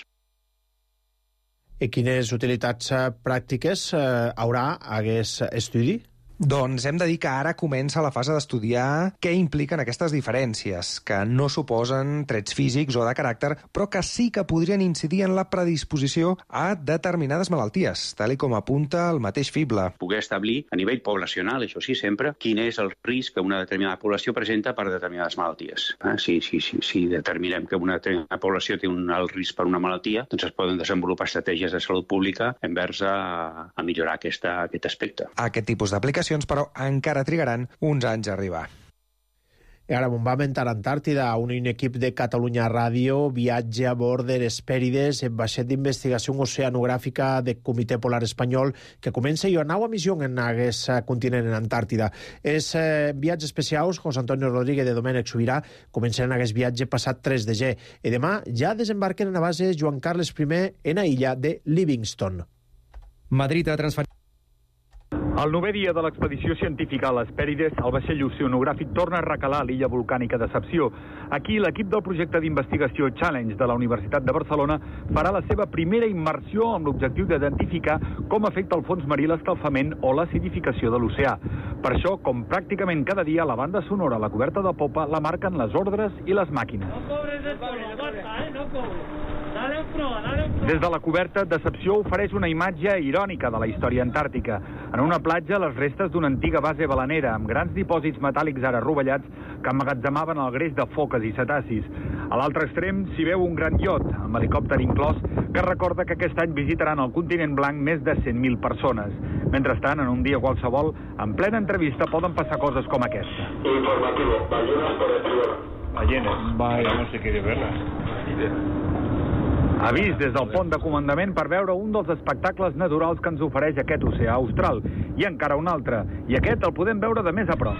I quines utilitats pràctiques haurà aquest estudi? Doncs hem de dir que ara comença la fase d'estudiar què impliquen aquestes diferències, que no suposen trets físics o de caràcter, però que sí que podrien incidir en la predisposició a determinades malalties, tal com apunta el mateix Fibla. Poder establir a nivell poblacional, això sí, sempre, quin és el risc que una determinada població presenta per determinades malalties. Si determinem que una determinada població té un alt risc per una malaltia, doncs es poden desenvolupar estratègies de salut pública envers a millorar aquest aspecte. Aquest tipus d'aplicacions, però, encara trigaran uns anys a arribar. I ara on vam a Antàrtida, un equip de Catalunya Ràdio viatge a bord de l'Hespèrides, el vaixell d'investigació oceanogràfica del Comitè Polar Espanyol, que comença una nova missió en aquest continent, en Antàrtida. Els viatges especials, José Antonio Rodríguez de Domènec Subirà, començaran aquest viatge passat 3 de gener. I demà ja desembarquen a la base Joan Carles I en la illa de Livingston. Madrid ha transferit... El 9è dia de l'expedició científica a l'Hespèrides, el vaixell oceanogràfic torna a recalar a l'illa volcànica Decepció. Aquí, l'equip del projecte d'investigació Challenge de la Universitat de Barcelona farà la seva primera immersió amb l'objectiu d'identificar com afecta el fons marí l'escalfament o l'acidificació de l'oceà. Per això, com pràcticament cada dia, la banda sonora a la coberta de popa la marquen les ordres i les màquines. Des de la coberta, Decepció ofereix una imatge irònica de la història antàrtica. En una platja, les restes d'una antiga base balanera amb grans dipòsits metàl·lics ara rovellats que emmagatzemaven el greix de foques i cetacis. A l'altre extrem s'hi veu un gran iot, amb helicòpter inclòs, que recorda que aquest any visitaran el continent blanc més de 100.000 persones. Mentrestant, en un dia qualsevol, en plena entrevista poden passar coses com aquesta. Informativo, ballenas por encima. Ballenes. Vaya, no se quiere verlas. Avís des del pont de comandament per veure un dels espectacles naturals que ens ofereix aquest oceà austral. I encara un altre. I aquest el podem veure de més a prop.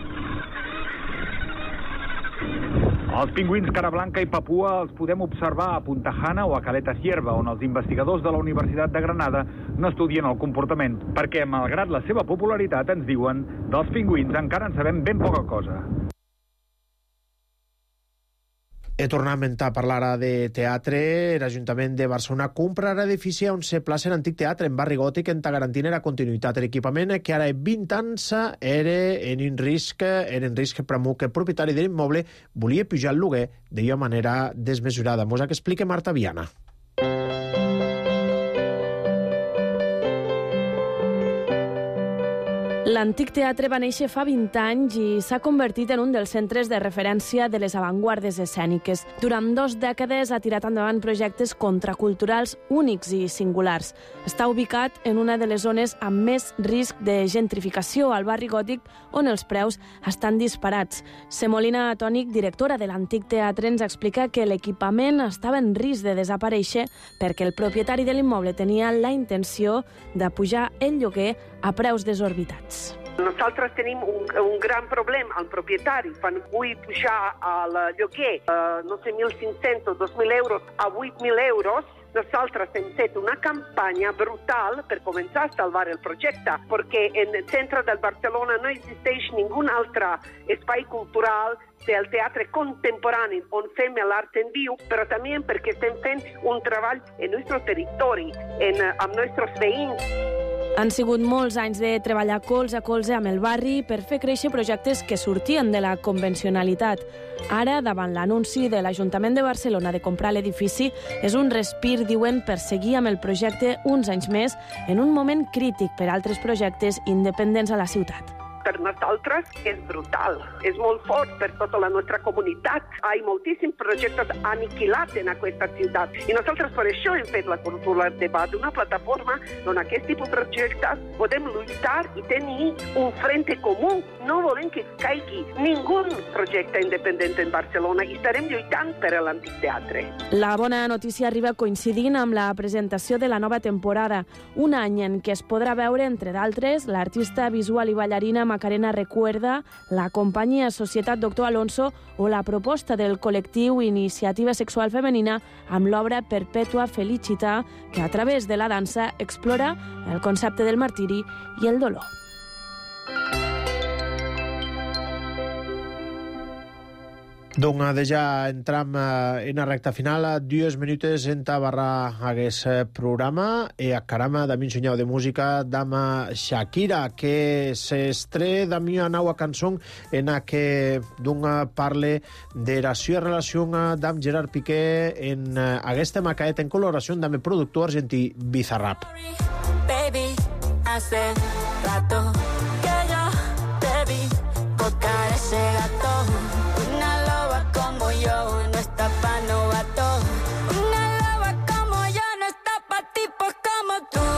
Els pingüins cara blanca i papua els podem observar a Punta Jana o a Caleta Cierva, on els investigadors de la Universitat de Granada no estudien el comportament, perquè, malgrat la seva popularitat, ens diuen, dels pingüins encara en sabem ben poca cosa. He tornat a parlar de teatre. L'Ajuntament de Barcelona comprarà edifici on se plaça l'antic teatre en barri gòtic en garantint la continuïtat de l'equipament que ara 20 anys era en risc premu que el propietari de l'immoble volia pujar el lloguer d'una manera desmesurada. Mos que explica Marta Viana. L'antic teatre va néixer fa 20 anys i s'ha convertit en un dels centres de referència de les avantguardes escèniques. Durant 2 dècades ha tirat endavant projectes contraculturals únics i singulars. Està ubicat en una de les zones amb més risc de gentrificació al barri gòtic, on els preus estan disparats. Semolina Tònic, directora de l'antic teatre, ens explica que l'equipament estava en risc de desaparèixer perquè el propietari de l'immoble tenia la intenció de pujar el lloguer a preus desorbitats. Nosaltres tenim un gran problema al propietari. Quan vull pujar el lloguer, no sé, 1.500 o 2.000 euros a 8.000 euros, nosaltres hem fet una campanya brutal per començar a salvar el projecte, perquè en el centre del Barcelona no existeix ningun altre espai cultural del teatre contemporani on fem l'art en viu, però també perquè estem fent un treball en el nostre territori, amb els nostres veïns. Han sigut molts anys de treballar colze a colze amb el barri per fer créixer projectes que sortien de la convencionalitat. Ara, davant l'anunci de l'Ajuntament de Barcelona de comprar l'edifici, és un respir, diuen, per seguir amb el projecte uns anys més en un moment crític per altres projectes independents a la ciutat. Per nosaltres és brutal, és molt fort per tota la nostra comunitat. Hi ha moltíssims projectes aniquilats en aquesta ciutat i nosaltres per això hem fet la cultura debat, una plataforma on aquest tipus de projectes podem lluitar i tenir un frente comú. No volem que caigui ningú projecte independent en Barcelona i estarem lluitant per l'antic teatre. La bona notícia arriba coincidint amb la presentació de la nova temporada, un any en què es podrà veure, entre d'altres, l'artista visual i ballarina Macarena Recuerda, la companyia Societat Doctor Alonso o la proposta del col·lectiu Iniciativa Sexual Femenina amb l'obra Perpètua Felicità, que a través de la dansa explora el concepte del martiri i el dolor. Doncs ja entram en la recta final, 2 minuts en barra aquest programa e acaram damb un senyal de música damb Shakira, que s'estre damb una nova cançó en la que parle de la seva relació damb Gerard Piqué en aquesta macaeta en col·laboració damb el productor argentí Bizarrap. Baby, hace rato que yo te vi tocar ese gato. Una loba como yo no está pa' novato. Una loba como yo no está pa' tipos como tú.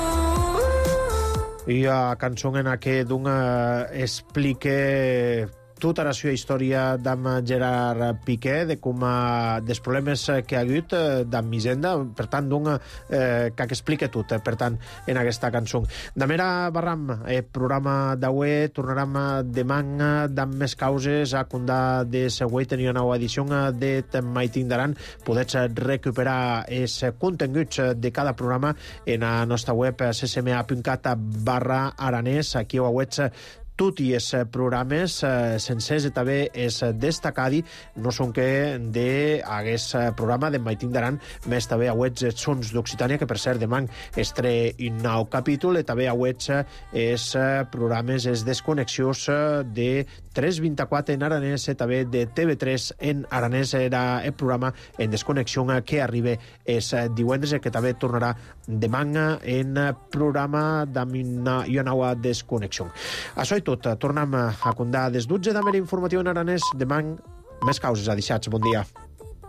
I la cançó en la que explique tota la seva història d'amb Gerard Piqué, de com dels problemes que ha hagut d'amb Hisenda, per tant, que explica tot, per tant, en aquesta cançó. Damera barram, programa d'avui, tornarem demà d'amb més causes, a condar de següent tenia una nova edició de Maitin d'Aran. Podets recuperar els continguts de cada programa en la nostra web ccma.cat/aranès. Aquí ho veig tots els programes sencers i també és destacadi, no són que d'aquest programa de Maitin d'Aran, més també auets sons d'Occitània, que per cert demà estre un nou capítol, i també auets els programes, els desconnexions de 324 en aranès, i també de TV3 en aranès. Era el programa en desconnexió que arriba els divendres, que també tornarà demà en programa d'una nova desconnexió. Això i tot. Tornem a condar des 12 de Mera Informatiu en aranès. Demà més causes adixats. Bon dia.